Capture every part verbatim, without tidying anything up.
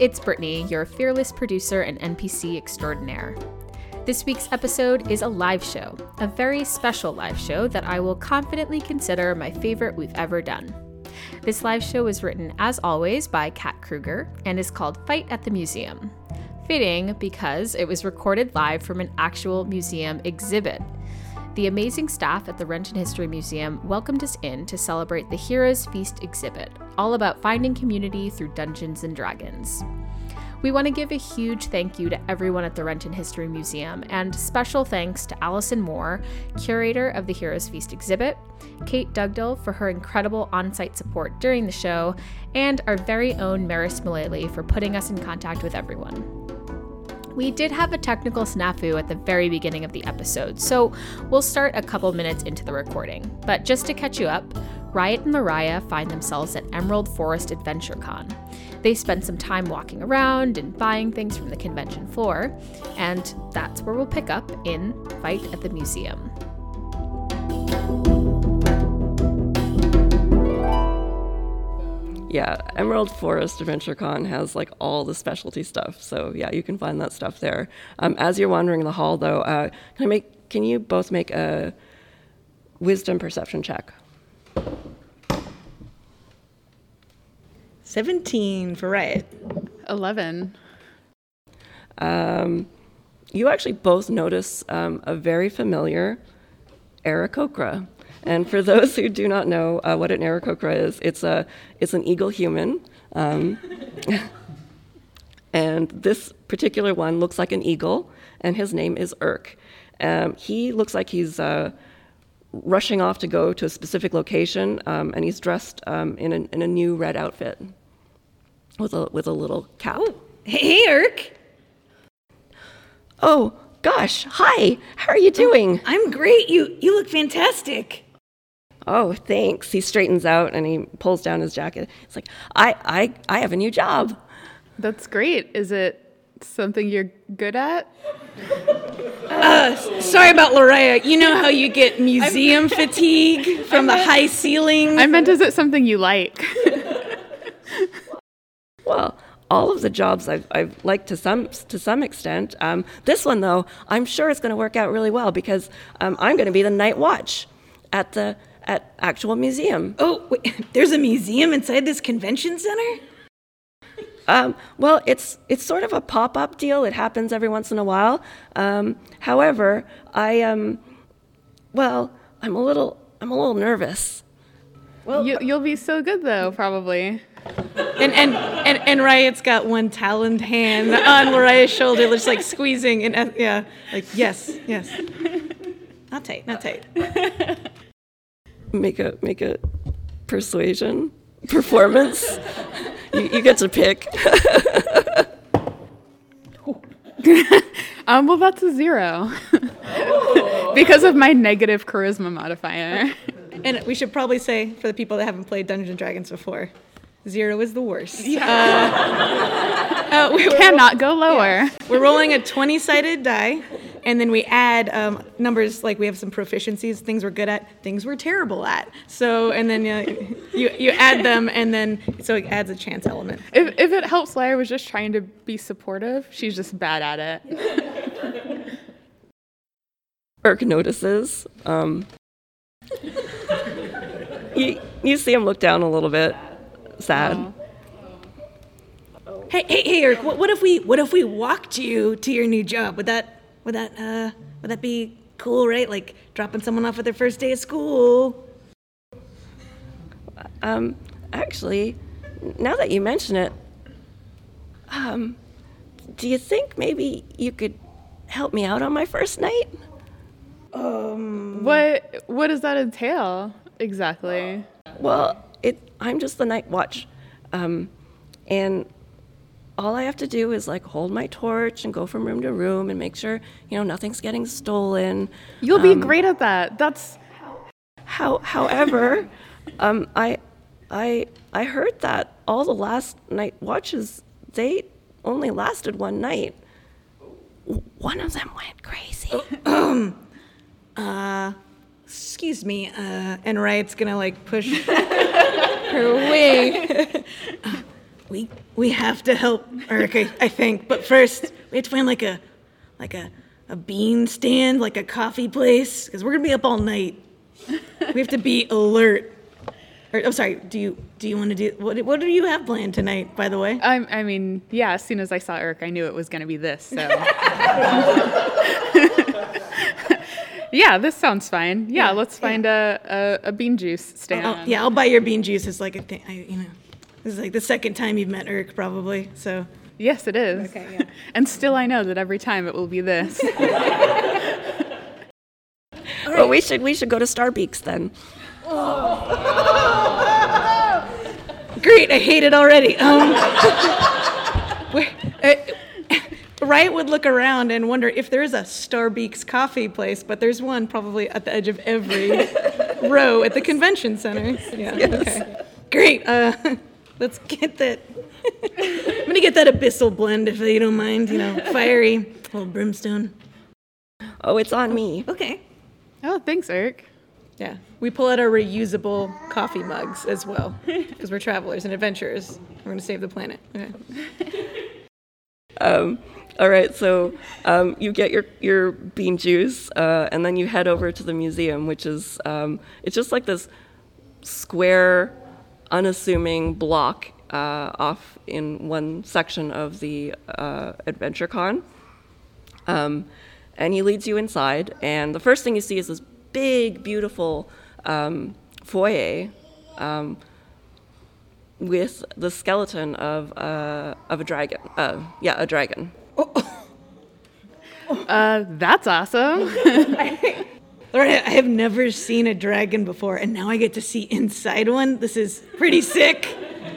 it's Brittany, your fearless producer and N P C extraordinaire. This week's episode is a live show, a very special live show that I will confidently consider my favorite we've ever done. This live show was written, as always, by Kat Kruger and is called Fight at the Museum. Fitting because it was recorded live from an actual museum exhibit. The amazing staff at the Renton History Museum welcomed us in to celebrate the Heroes Feast exhibit, all about finding community through Dungeons and Dragons. We want to give a huge thank you to everyone at the Renton History Museum, and special thanks to Allison Moore, curator of the Heroes Feast exhibit, Kate Dugdale for her incredible on-site support during the show, and our very own Maris Mullally for putting us in contact with everyone. We did have a technical snafu at the very beginning of the episode, so we'll start a couple minutes into the recording. But just to catch you up, Riot and Mariah find themselves at Emerald Forest Adventure Con. They spend some time walking around and buying things from the convention floor, and that's where we'll pick up in Fight at the Museum. Yeah, Emerald Forest Adventure Con has like all the specialty stuff. So yeah, you can find that stuff there. Um, as you're wandering the hall, though, uh, can I make? Can you both make a wisdom perception check? seventeen for Riot. eleven. Um, you actually both notice um, a very familiar Aarakocra. And for those who do not know uh, what an Aarakocra is, it's a it's an eagle human, um, and this particular one looks like an eagle, and his name is Urk. Um, he looks like he's uh, rushing off to go to a specific location, um, and he's dressed um, in a in a new red outfit with a with a little cap. Oh, hey, Urk. Oh gosh, hi. How are you doing? I'm great. You you look fantastic. Oh, thanks. He straightens out and he pulls down his jacket. It's like, I, I, I have a new job. That's great. Is it something you're good at? Uh, sorry about Loraya. You know how you get museum fatigue from the high ceilings? I meant, is it something you like? Well, all of the jobs I've, I've liked to some to some extent. Um, this one, though, I'm sure it's going to work out really well because um, I'm going to be the night watch at the at actual museum. Oh, wait, there's a museum inside this convention center? Um, well, it's it's sort of a pop-up deal. It happens every once in a while. Um, however, I um, well, I'm a little I'm a little nervous. Well, you, you'll be so good though, probably. And and and, and Riot's got one taloned hand on Loria's shoulder, just like squeezing, and uh, yeah, like yes, yes. Not tight, not tight. Make a make a persuasion performance. you, you get to pick. um, well, that's a zero because of my negative charisma modifier. And we should probably say, for the people that haven't played Dungeons and Dragons before, zero is the worst. Yeah. Uh, uh, we cannot go lower. Yeah. We're rolling a twenty-sided die, and then we add um, numbers like we have some proficiencies, things we're good at, things we're terrible at. So, and then uh, you you add them, and then so it adds a chance element. If if it helps, Lyra was just trying to be supportive. She's just bad at it. Urk notices. Um, you you see him look down a little bit, sad. Aww. Hey hey hey, Urk, what, what if we what if we walked you to your new job? Would that would that uh would that be cool, right? Like dropping someone off at their first day of school. Um, actually, now that you mention it, um, do you think maybe you could help me out on my first night? Um. What what does that entail exactly? Well, it I'm just the night watch, um, and all I have to do is like hold my torch and go from room to room and make sure you know nothing's getting stolen. You'll be um, great at that. That's how. However, um, I I I heard that all the last night watches they only lasted one night. One of them went crazy. Um. Uh, excuse me, uh, and Riot's gonna like push her away. uh, we we have to help Urk, I, I think. But first, we have to find like a like a, a bean stand, like a coffee place, because we're gonna be up all night. We have to be alert. Or, I'm sorry. Do you do you want to do what? What do you have planned tonight? By the way. I, I mean, yeah. As soon as I saw Urk, I knew it was going to be this. So. Yeah, this sounds fine. Yeah, Yeah, let's find a, a a bean juice stand. Oh, yeah, I'll buy your bean juice. It's like a thing. I, you know, this is like the second time you've met Urk, probably. So. Yes, it is. Okay. Yeah. And still, I know that every time it will be this. Well, we should we should go to Starbeaks then. Great, I hate it already. Um, where, uh, Riot would look around and wonder if there is a Starbeaks coffee place, but there's one probably at the edge of every row at the convention center. Yeah. Yes. Okay. Great. Uh, let's get that. I'm gonna get that abyssal blend if you don't mind. You know, fiery, little brimstone. Oh, it's on me. Okay. Oh, thanks, Urk. Yeah, we pull out our reusable coffee mugs as well, because we're travelers and adventurers. We're gonna save the planet. Okay. Um, all right, so um, you get your, your bean juice, uh, and then you head over to the museum, which is um, it's just like this square, unassuming block uh, off in one section of the uh, Adventure Con. Um, and he leads you inside, and the first thing you see is this big, beautiful um, foyer um, with the skeleton of uh, of a dragon. Uh, yeah, a dragon. Uh, that's awesome. All right, I have never seen a dragon before, and now I get to see inside one. This is pretty sick.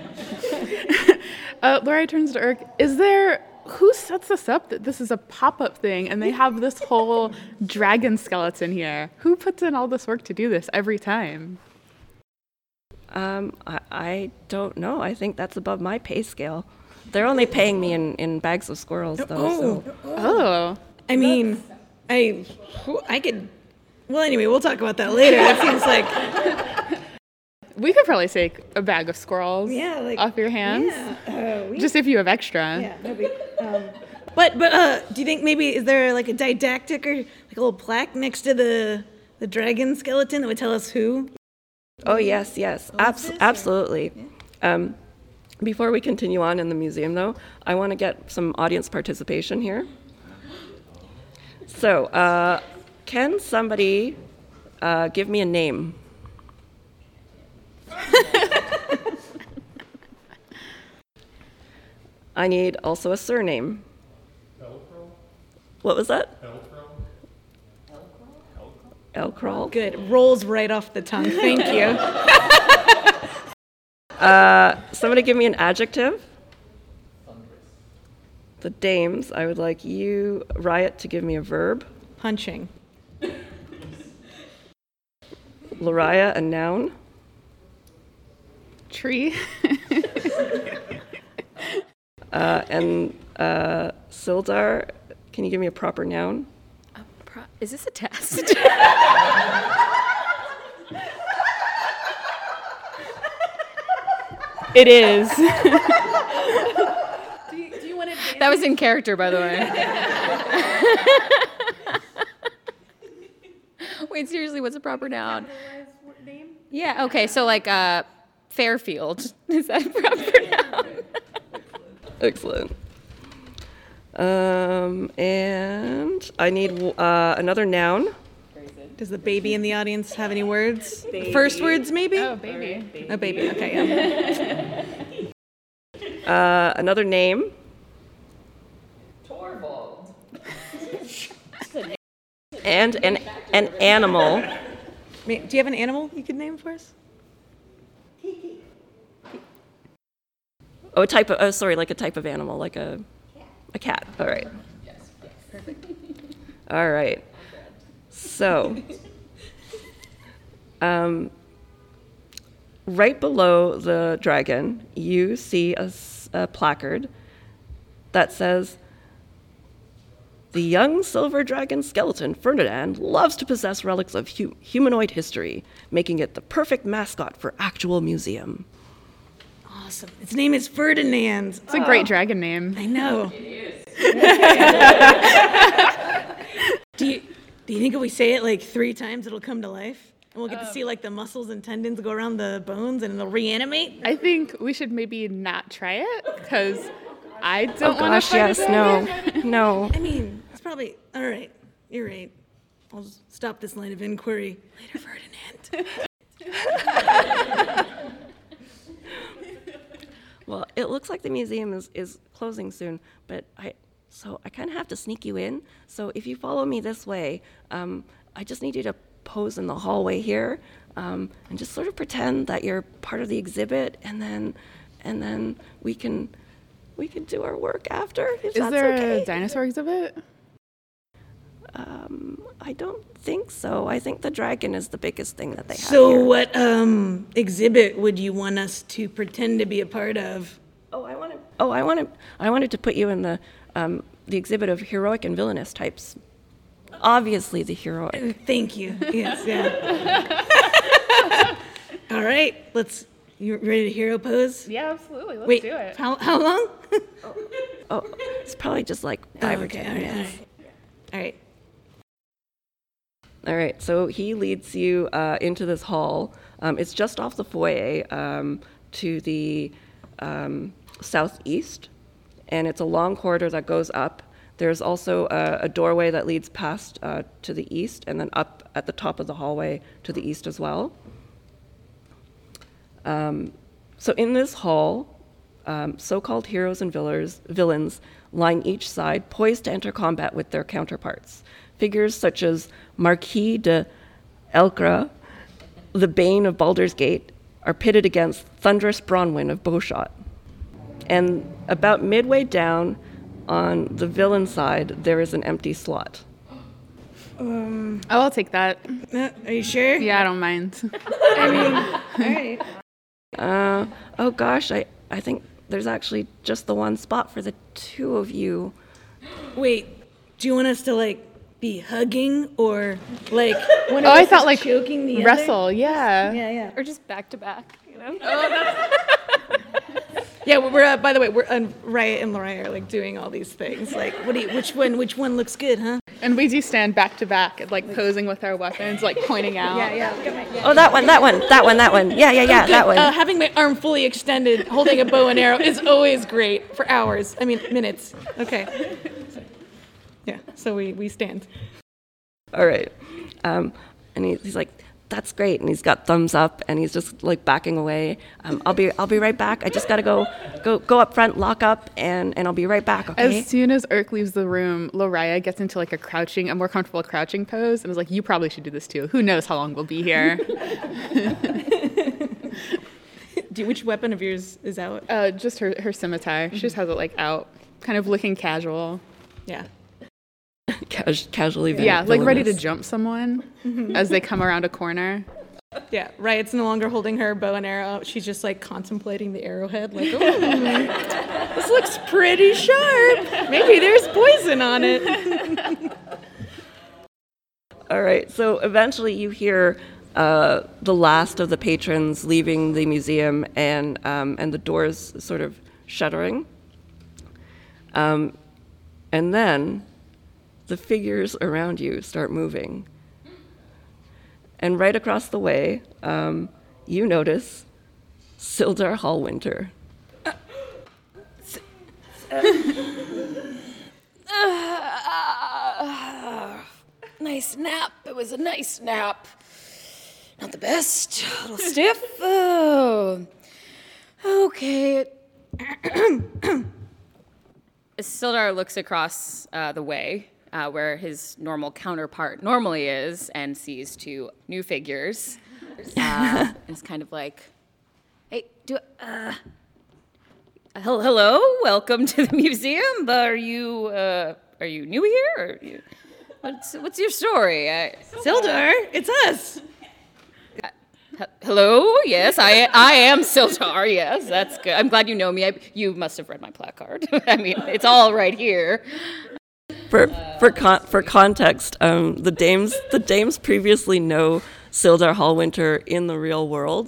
uh, Laura turns to Urk. Is there... Who sets this up that this is a pop-up thing and they have this whole dragon skeleton here? Who puts in all this work to do this every time? Um, I, I don't know. I think that's above my pay scale. They're only paying me in, in bags of squirrels, though. So. Oh. I mean, I, I could. Well, anyway, we'll talk about that later. That seems like. We could probably take a bag of squirrels Yeah, like- off your hands. Yeah. Uh, we, Just if you have extra. yeah. Maybe, um, but but uh, do you think maybe is there like a didactic or like a little plaque next to the the dragon skeleton that would tell us who? Oh, yes, yes. Abs- absolutely. Um, before we continue on in the museum, though, I want to get some audience participation here. So, uh, can somebody uh, give me a name? I need also a surname. Elcrow? What was that? Elcrow? Elcrawl. Good. Rolls right off the tongue. Thank you. Uh, somebody give me an adjective. The dames, I would like you, Riot, to give me a verb. Punching. Lariah, a noun. Tree. Uh, and uh, Sildar, can you give me a proper noun? Pro- Is this a test? It is. Do you, do you want to? That was in character, by the way. Wait, seriously, what's a proper noun? Yeah, okay, so like uh, Fairfield. Is that a proper noun? Excellent. Um, and I need uh, another noun. Does the baby in the audience have any words? First words, maybe? Oh, baby. A baby. Okay. Yeah. Uh, another name. And an an animal. Ma- Do you have an animal you could name for us? Oh, a type of. Oh, sorry, like a type of animal, like a a cat. All right. All right. So, um, right below the dragon, you see a, s- a placard that says, "The young silver dragon skeleton, Ferdinand, loves to possess relics of hu- humanoid history, making it the perfect mascot for actual museum." Awesome. Its name is Ferdinand. It's a great dragon name. I know. do you do you think if we say it like three times, it'll come to life? And we'll get to see like the muscles and tendons go around the bones and it'll reanimate? I think we should maybe not try it because I don't Oh want to gosh, fight yes, a dragon. no, no. I mean, it's probably all right. You're right. I'll just stop this line of inquiry later, Ferdinand. Well, it looks like the museum is, is closing soon, but I so I kind of have to sneak you in. So if you follow me this way, um, I just need you to pose in the hallway here, um, and just sort of pretend that you're part of the exhibit, and then and then we can we can do our work after. If Is that's there okay. a dinosaur exhibit? Um, I don't think so. I think the dragon is the biggest thing that they have So here. what um, exhibit would you want us to pretend to be a part of? Oh, I wanted. Oh, I wanted. I wanted to put you in the um, the exhibit of heroic and villainous types. Obviously, the heroic. Thank you. Yes, yeah. All right, let's. You ready to hero pose? Yeah, absolutely. Let's Wait, do it. how how long? Oh, it's probably just like five Oh, or okay, ten all right, all minutes. right. All right. All right. So he leads you uh, into this hall. Um, it's just off the foyer um, to the um, southeast, and it's a long corridor that goes up. There's also a, a doorway that leads past uh, to the east, and then up at the top of the hallway to the east as well. Um, so in this hall, um, so-called heroes and villains, villains line each side, poised to enter combat with their counterparts. Figures such as Marquis de Elcra, the Bane of Baldur's Gate, are pitted against Thunderous Bronwyn of Bowshot. And about midway down on the villain side, there is an empty slot. Oh, I'll take that. Uh, are you sure? Yeah, I don't mind. All right. Uh, oh gosh, I, I think there's actually just the one spot for the two of you. Wait, do you want us to like be hugging or like one of Oh, I us thought is like choking the wrestle. Yeah. other? Yeah, yeah. Or just back to back, you know? Yeah, we're uh, by the way, we're uh, Riot and Lariah are like doing all these things. Like, what do you, which one? Which one looks good, huh? And we do stand back to back, like posing with our weapons, like pointing out. yeah. Oh, that one, that one, that one, that one. Yeah, yeah, yeah, that one. Uh, having my arm fully extended, holding a bow and arrow is always great for hours. I mean, minutes. Okay. Yeah. So we we stand. All right. Um, and he, he's like, that's great. And he's got thumbs up, and he's just like backing away. Um, I'll be, I'll be right back. I just gotta go, go, go up front, lock up, and, and I'll be right back. Okay. As soon as Urk leaves the room, Lariah gets into like a crouching, a more comfortable crouching pose, and is like, "You probably should do this too. Who knows how long we'll be here?" Do you, which weapon of yours is out? uh, just her her scimitar. She just has it like out, kind of looking casual. Yeah. Cas- casually. vil- Yeah, like ready to villainous. jump someone as they come around a corner. Yeah. Riot's no longer holding her bow and arrow. She's just like contemplating the arrowhead. Like, ooh, this looks pretty sharp. Maybe there's poison on it. All right. So eventually, you hear uh, the last of the patrons leaving the museum, and um, and the doors sort of shuttering. Um, and then the figures around you start moving. And right across the way, um, you notice Sildar Hallwinter. Nice nap. It was a nice nap. Not the best. A little stiff. Oh. Okay. Sildar looks across uh, the way uh, where his normal counterpart normally is and sees two new figures. Uh, and it's kind of like, hey, do uh, hel- hello, welcome to the museum. Are you uh, are you new here? Or you, what's what's your story? I, Sildar, it's us. H- Hello, yes, I I am Sildar. Yes, that's good. I'm glad you know me. I, you must have read my placard. I mean, it's all right here. For for con- for context, um, the dames the dames previously know Sildar Hallwinter in the real world,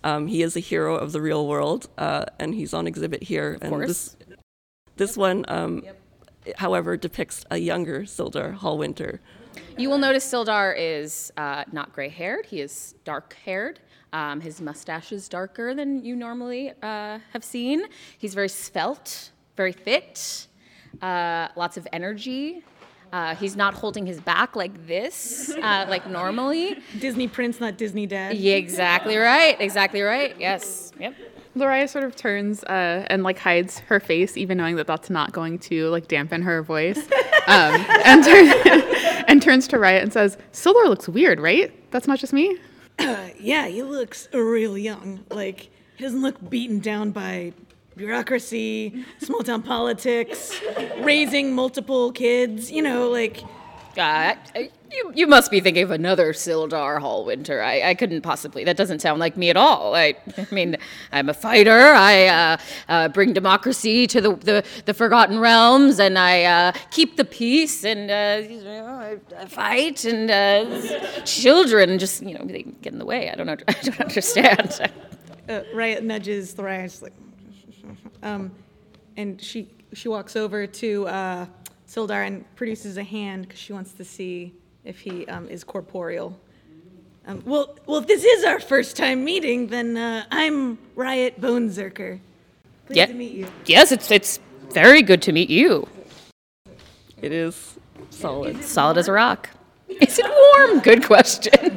Um, he is a hero of the real world, uh, and he's on exhibit here. Of and course. this this one, um, however, depicts a younger Sildar Hallwinter. You will notice Sildar is uh, not gray-haired. He is dark-haired. Um, his mustache is darker than you normally uh, have seen. He's very svelte, very fit, uh, lots of energy. Uh, he's not holding his back like this, uh, like normally. Disney prince, not Disney dad. Yeah, exactly right. Exactly right. Yes. Yep. Loraya sort of turns uh, and like hides her face, even knowing that that's not going to like dampen her voice, um, and, turn- and turns to Riot and says, "Sildar looks weird, right? That's not just me." Uh, yeah, he looks real young. Like, he doesn't look beaten down by bureaucracy, small town politics, raising multiple kids, you know, like... Uh, you, you must be thinking of another Sildar Hallwinter. I, I couldn't possibly. That doesn't sound like me at all. I, I mean, I'm a fighter. I uh, uh, bring democracy to the, the, the Forgotten Realms, and I uh, keep the peace, and uh, you know, I, I fight, and uh, children just, you know, they get in the way. I don't know. I don't understand. Uh, Riot nudges Thoraya, she's like... Um, and she she walks over to uh, Sildar and produces a hand because she wants to see if he um, is corporeal. Um, well, well, if this is our first time meeting, then uh, I'm Riot Bonezerker. Pleased Yeah. to meet you. Yes, it's it's very good to meet you. It is solid. Solid as a rock. Is it warm? Good question.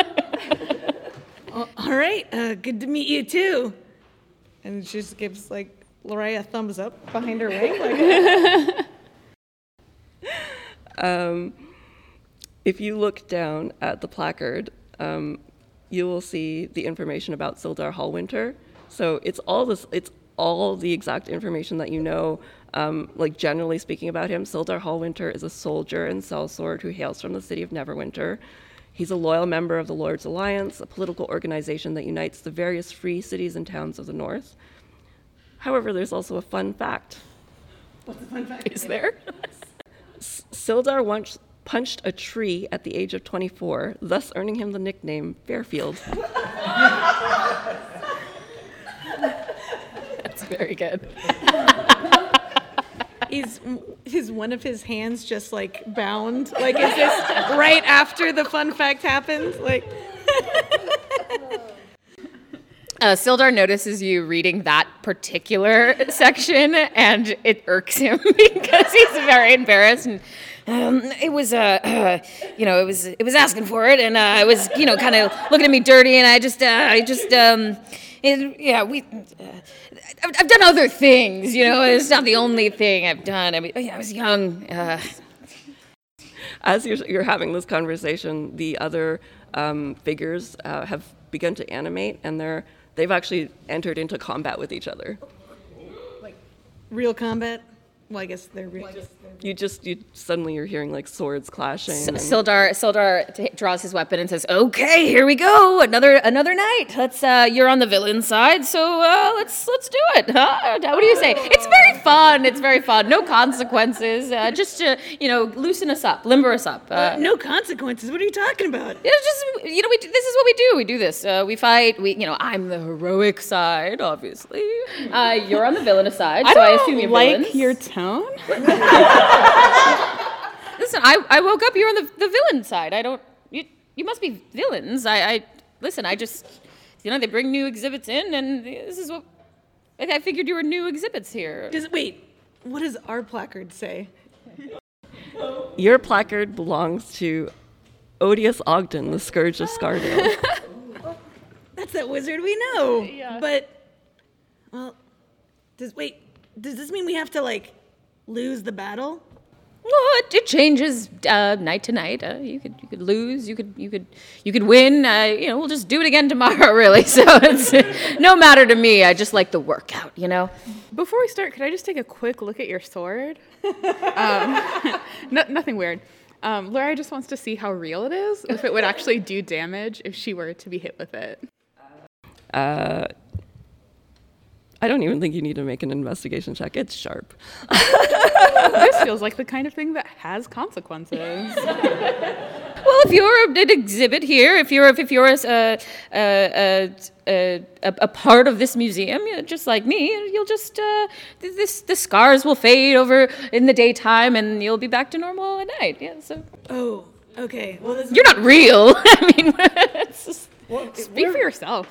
All right, uh, good to meet you too. And she just gives like Loraya a thumbs up behind her ring. Like, Um, if you look down at the placard, um, you will see the information about Sildar Hallwinter. So it's all this. It's all the exact information that you know. Um, like generally speaking about him, Sildar Hallwinter is a soldier and sellsword who hails from the city of Neverwinter. He's a loyal member of the Lord's Alliance, a political organization that unites the various free cities and towns of the North. However, there's also a fun fact. what's the fun fact? Is there? Sildar once punched a tree at the age of twenty-four, thus earning him the nickname Fairfield. That's very good. Is is one of his hands just like bound? Like, is this right after the fun fact happens? Like, Uh, Sildar notices you reading that particular section, and it irks him because he's very embarrassed. And um, it was, uh, uh, you know, it was, it was asking for it, and uh, it was, you know, kind of looking at me dirty, and I just, uh, I just, um, it, yeah, we, uh, I've, I've done other things, you know. It's not the only thing I've done. I mean, I was young. Uh, As you're, you're having this conversation, the other um, figures uh, have begun to animate, and they're they've actually entered into combat with each other. real combat? Well, I guess they're real. You just you suddenly you're hearing like swords clashing. S- and- Sildar Sildar t- draws his weapon and says, "Okay, here we go. Another another night. Let's. Uh, you're on the villain side, so uh, let's let's do it. Huh? What do you say? It's very fun. It's very fun. No consequences. Uh, just to you know loosen us up, limber us up. Uh, No consequences. What are you talking about? It's just you know we do, this is what we do. We do this. Uh, we fight. We you know I'm the heroic side, obviously. Uh, you're on the villainous side, so I, assume you're like villains. your tone. Listen, I, I woke up. You're on the, the villain side. I don't. You you must be villains. I, I listen. I just you know they bring new exhibits in, and this is what I I figured you were new exhibits here. Does wait? What does our placard say? Your placard belongs to Odious Ogden, the Scourge of Scardale. That's that wizard we know. Yeah. But, well, does wait? Does this mean we have to like lose the battle? What? It changes uh, night to night. Uh, you could you could lose. You could you could you could win. Uh, you know, we'll just do it again tomorrow. Really. So it's no matter to me. I just like the workout. You know. Before we start, could I just take a quick look at your sword? um, no, nothing weird. Um, Laura just wants to see how real it is, if it would actually do damage if she were to be hit with it. Uh, I don't even think you need to make an investigation check. It's sharp. This feels like the kind of thing that has consequences. Well, if you're an exhibit here, if you're if you're a a a, a, a part of this museum, just like me, you'll just uh, this the scars will fade over in the daytime, and you'll be back to normal at night. Yeah. So Oh, okay. Well, this you're not real. I mean, it's just, Speak for yourself.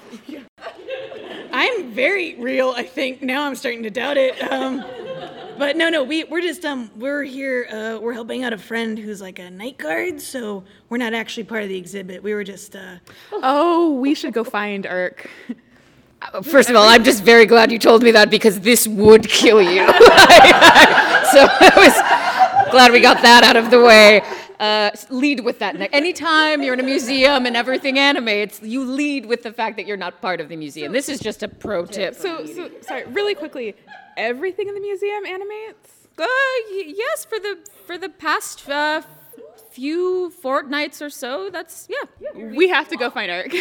I'm very real, I think. Now I'm starting to doubt it. Um, but no, no, we, we're just, um, we're here, uh, we're helping out a friend who's like a night guard, so we're not actually part of the exhibit. We were just, uh... Oh, we should go find Irk. first of all, I'm just very glad you told me that because this would kill you. So I was glad we got that out of the way. Uh, lead with that. Ne- Anytime you're in a museum and everything animates, you lead with the fact that you're not part of the museum. This is just a pro tip. So, so sorry, really quickly, everything in the museum animates? Uh, y- yes, for the for the past uh, few fortnights or so. That's yeah. We have to go find Irk.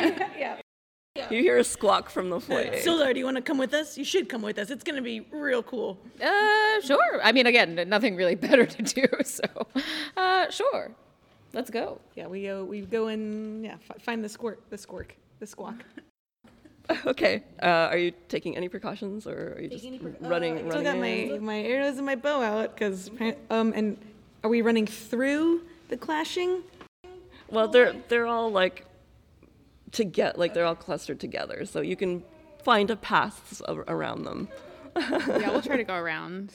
You hear a squawk from the foyer. Sildar, do you want to come with us? You should come with us. It's going to be real cool. Uh, sure. I mean, again, nothing really better to do. So, uh, sure. Let's go. Yeah, we go, we go and, yeah, f- find the squirt, the squirk, the squawk. Okay. Uh, are you taking any precautions, or are you just running? I running still got in? my, my arrows and my bow out, because, um, and are we running through the clashing? Well, they're they're all like to get like they're all clustered together, so you can find a path a- around them. Yeah, we'll try to go around.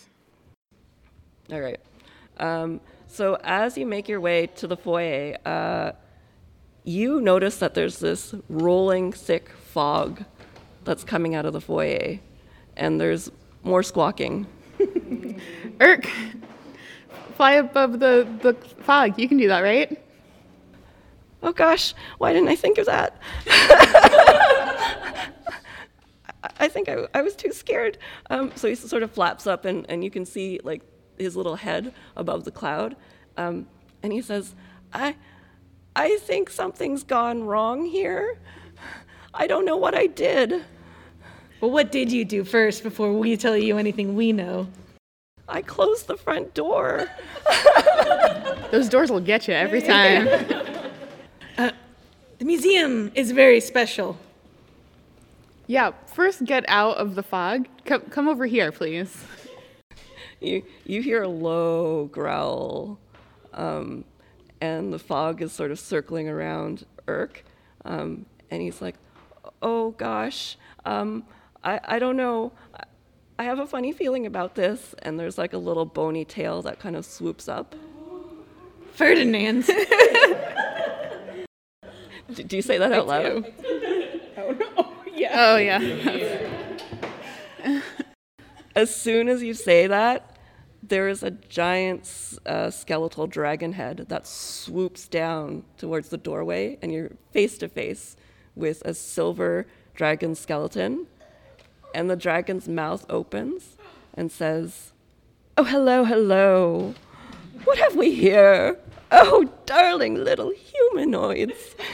All right. Um, so as you make your way to the foyer, uh, you notice that there's this rolling, thick fog that's coming out of the foyer, and there's more squawking. Irk, fly above the, the fog. You can do that, right? Oh gosh, why didn't I think of that? I, I think I, I was too scared. Um, so he sort of flaps up, and, and you can see like his little head above the cloud. Um, and he says, I, I think something's gone wrong here. I don't know what I did. Well, what did you do first before we tell you anything we know? I closed the front door. Those doors will get you every time. The museum is very special. Yeah, first get out of the fog. Come, come over here, please. You you hear a low growl, um, and the fog is sort of circling around Irk, um, and he's like, "Oh gosh, um, I I don't know. I, I have a funny feeling about this." And there's like a little bony tail that kind of swoops up. Ferdinand. Do, do you say that out loud? Oh, yeah. As soon as you say that, there is a giant uh, skeletal dragon head that swoops down towards the doorway, and you're face to face with a silver dragon skeleton. And the dragon's mouth opens and says, "Oh, hello, hello. What have we here? Oh, darling little humanoids."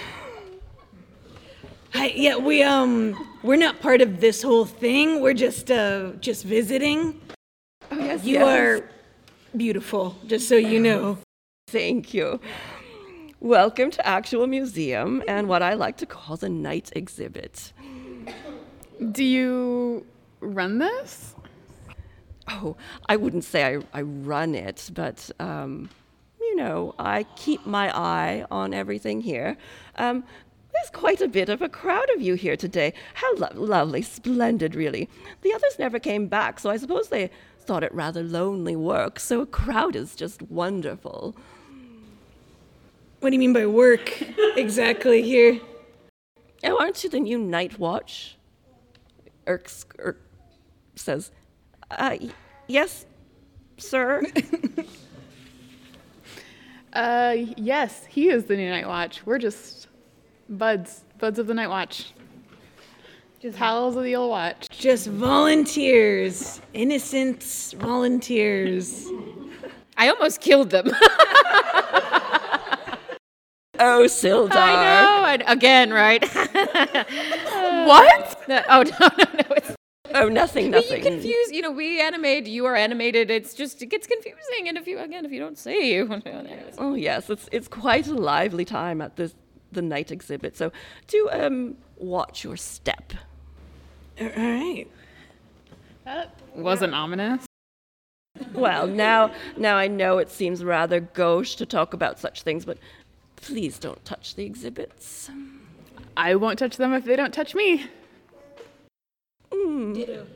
Hi, yeah, we, um, we're not part of this whole thing. We're just, uh, just visiting. Oh, yes, You yes. are beautiful, just so you know. Thank you. Welcome to Actual Museum and what I like to call the night exhibit. Do you run this? Oh, I wouldn't say I, I run it, but, um, you know, I keep my eye on everything here. Um, there's quite a bit of a crowd of you here today. How lo- lovely, splendid, really. The others never came back, so I suppose they thought it rather lonely work, so a crowd is just wonderful. What do you mean by work exactly here? Oh, aren't you the new Night Watch? Irk, Irk says, uh, y- yes, sir. Uh, yes, he is the new Night Watch. We're just buds, buds of the Night Watch. Just pals of the old watch. Just volunteers. Innocent volunteers. I almost killed them. Oh, Sildar. I know. And again, right? What? No, oh, no, no, no. It's, Oh, nothing, But nothing. you confuse, you know, we animate, you are animated. It's just, it gets confusing. And if you, again, if you don't say you. Oh, yes, it's it's quite a lively time at this the night exhibit. So do um watch your step. All right. That wasn't ominous. Well, now now I know it seems rather gauche to talk about such things, but please don't touch the exhibits. I won't touch them if they don't touch me. Mm.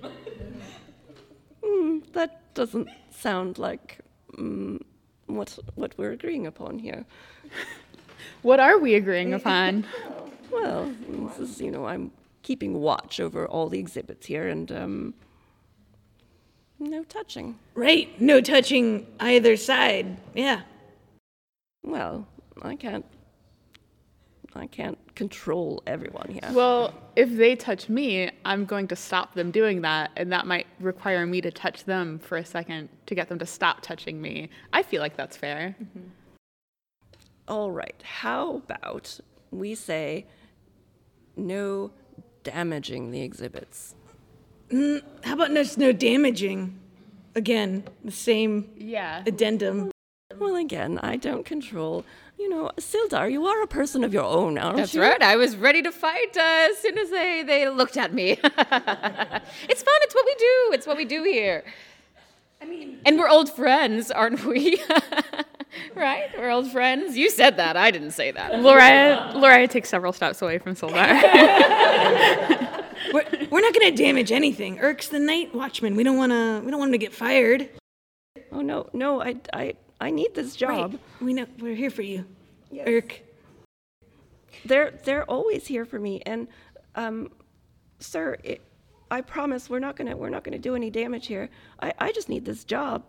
Mm, that doesn't sound like mm, what what we're agreeing upon here. What are we agreeing upon? Well, this is, you know, I'm keeping watch over all the exhibits here, and um, no touching. Right. No touching either side. Yeah. Well, I can't. I can't control everyone here. Well, if they touch me, I'm going to stop them doing that, and that might require me to touch them for a second to get them to stop touching me. I feel like that's fair. Mm-hmm. All right. How about we say no damaging the exhibits? Mm, how about no, no damaging? Again, the same Yeah. addendum. Well, again, I don't control. You know, Sildar, you are a person of your own, aren't That's you? right. I was ready to fight uh, as soon as they, they looked at me. It's fun. It's what we do. It's what we do here. I mean, and we're old friends, aren't we? Right? We're old friends. You said that. I didn't say that. Laura, Laura takes several steps away from Sildar. We're, we're not going to damage anything. Urk's the night watchman. We don't want to. We don't want him to get fired. Oh no, no, I, I, I need this job. Right. We know we're here for you, Urk. They're they're always here for me, and um, sir, it, I promise we're not gonna we're not gonna do any damage here. I, I just need this job.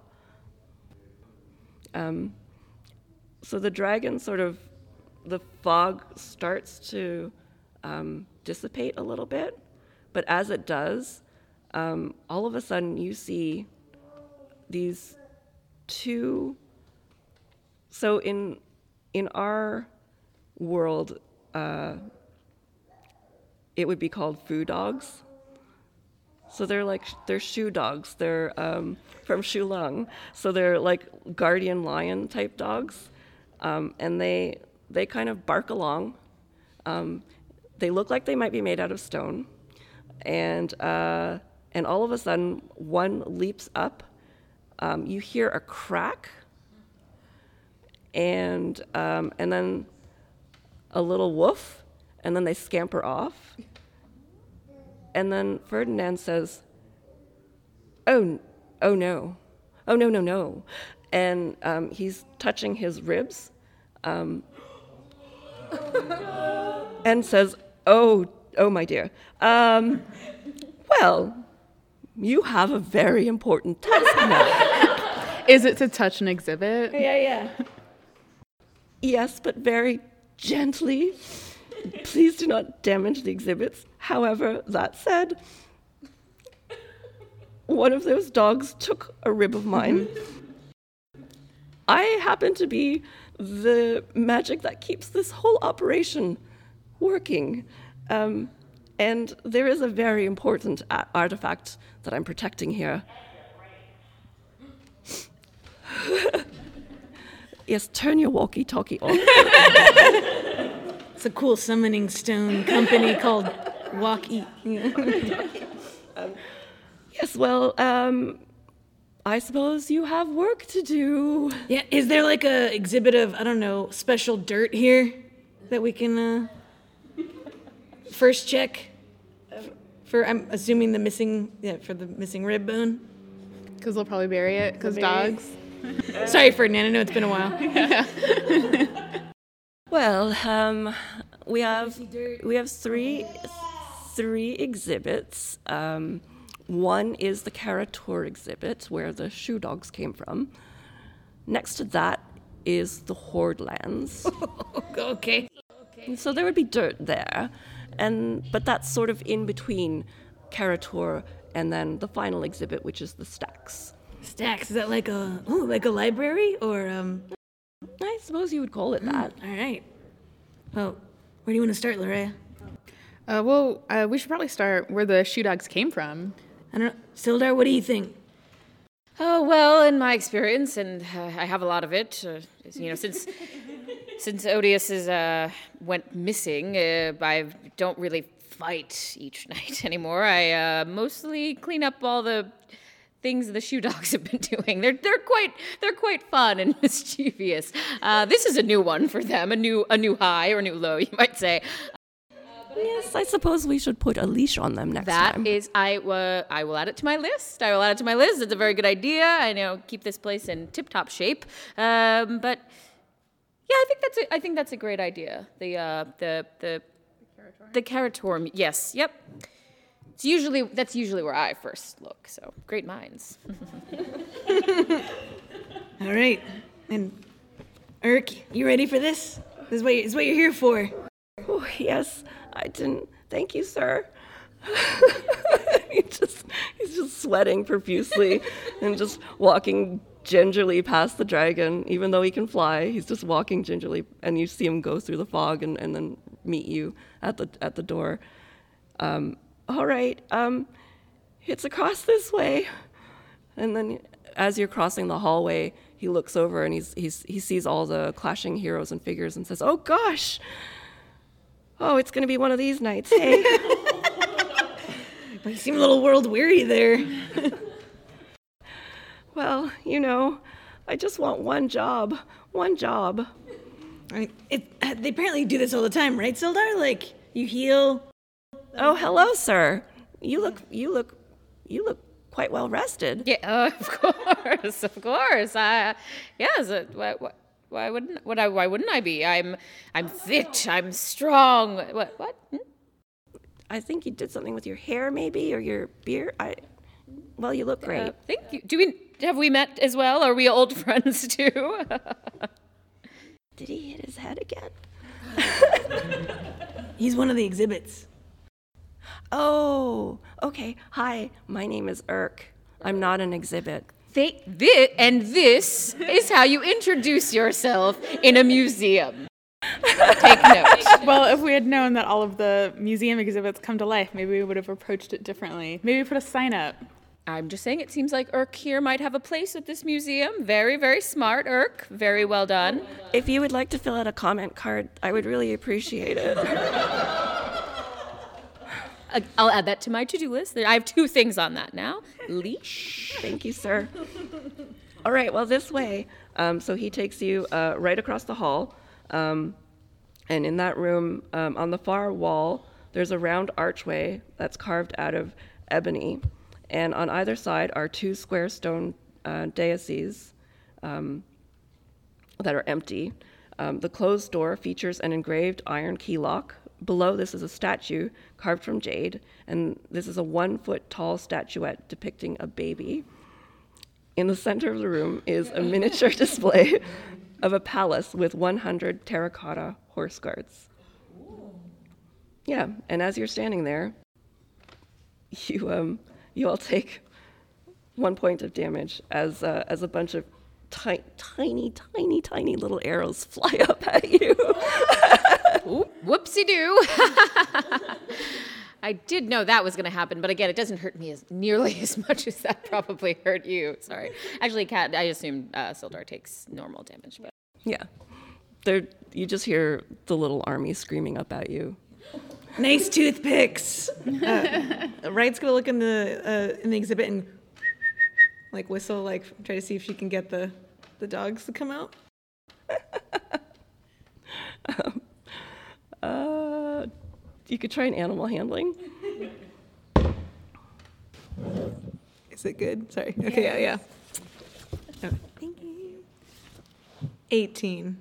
Um, so the dragon sort of, the fog starts to um, dissipate a little bit, but as it does, um, all of a sudden you see these two. So in in our world, uh, it would be called foo dogs. So they're like they're shoe dogs. They're um, from Shulung. So they're like guardian lion type dogs, um, and they they kind of bark along. Um, they look like they might be made out of stone, and uh, and all of a sudden one leaps up. Um, you hear a crack. And um, and then a little woof, and then they scamper off. And then Ferdinand says, "Oh, oh no, oh no, no, no," and um, he's touching his ribs, um, and says, "Oh, oh my dear. Um, well, you have a very important task now." Is it to touch an exhibit? Yeah, yeah. Yes, but very gently. Please do not damage the exhibits. However, that said, one of those dogs took a rib of mine. I happen to be the magic that keeps this whole operation working. Um, and there is a very important a- artifact that I'm protecting here. Yes, turn your walkie-talkie off. It's a cool summoning stone company called Walkie. um, yes, well, um, I suppose you have work to do. Yeah, is there like a exhibit of, I don't know, special dirt here that we can uh, first check? For, I'm assuming the missing, yeah, for the missing rib bone. Because they'll probably bury it, because dogs. Sorry, Ferdinand, I know it's been a while. Well, um, we have we have three three exhibits. Um, one is the Karator exhibit, where the shoe dogs came from. Next to that is the Horde Lands. Okay. So there would be dirt there, and but that's sort of in between Karator and then the final exhibit, which is the Stacks. Stacks, is that like a oh, like a library or um? I suppose you would call it that. All right. Well, where do you want to start, Loraya? Uh, well, uh, we should probably start where the shoe dogs came from. I don't know. Sildar, what do you think? Oh, well, in my experience, and uh, I have a lot of it, uh, you know, since since Odious is, uh, went missing, uh, I don't really fight each night anymore. I uh, mostly clean up all the things the shoe dogs have been doing. They're they're quite they're quite fun and mischievous. Uh, this is a new one for them, a new a new high or a new low, you might say. Yes, I suppose we should put a leash on them next That time. is, I uh, I will add it to my list. I will add it to my list. It's a very good idea. I know keep this place in tip-top shape. Um, but yeah, I think that's a, I think that's a great idea. The uh, the the the Karatorm. Yes. Yep. It's usually that's usually where I first look. So great minds. All right. And Urk, you ready for this? This is what, you, this is what you're here for. Oh, yes, I didn't. Thank you, sir. he just, he's just sweating profusely and just walking gingerly past the dragon. Even though he can fly, he's just walking gingerly, and you see him go through the fog and, and then meet you at the at the door. Um, all right, um, it's across this way. And then as you're crossing the hallway, he looks over and he's, he's he sees all the clashing heroes and figures and says, "Oh gosh. Oh, it's going to be one of these nights, hey?" You seem a little world weary there. Well, you know, I just want one job. One job. I mean, it, they apparently do this all the time, right, Sildar? Like, you heal. Oh, hello, sir. You look, you look, you look quite well rested. Yeah, uh, of course, of course. Uh, yes. Uh, why, why, why wouldn't? What? I, why wouldn't I be? I'm, I'm fit. I'm strong. What? What? Hmm? I think you did something with your hair, maybe, or your beard. I. Well, you look great. Uh, thank you. Do we have we met as well? Are we old friends too? Did he hit his head again? He's one of the exhibits. Oh, okay. Hi, my name is Urk. I'm not an exhibit. They, this, and this is how you introduce yourself in a museum. Take note. Well, if we had known that all of the museum exhibits come to life, maybe we would have approached it differently. Maybe put a sign up. I'm just saying it seems like Urk here might have a place at this museum. Very, very smart, Urk. Very well done. If you would like to fill out a comment card, I would really appreciate it. Uh, I'll add that to my to-do list. I have two things on that now. Leash. Thank you, sir. All right, well, this way. Um, so he takes you uh, right across the hall. Um, and in that room, um, on the far wall, there's a round archway that's carved out of ebony. And on either side are two square stone uh, daises um, that are empty. Um, the closed door features an engraved iron key lock. Below this is a statue carved from jade, and this is a one-foot tall statuette depicting a baby. In the center of the room is a miniature display of a palace with one hundred terracotta horse guards. Yeah, and as you're standing there, you um you all take one point of damage as uh, as a bunch of ti- tiny, tiny, tiny little arrows fly up at you. Ooh, whoopsie-doo. I did know that was going to happen, but again, it doesn't hurt me as nearly as much as that probably hurt you. Sorry. Actually, Kat, I assume uh, Sildar takes normal damage. But Yeah, They're, you just hear the little army screaming up at you. Nice toothpicks. Uh, Wright's gonna look in the uh, in the exhibit and like whistle, like try to see if she can get the the dogs to come out. um, uh, you could try an animal handling. Is it good? Sorry. Okay. Yeah. Yeah. Oh, thank you. eighteen.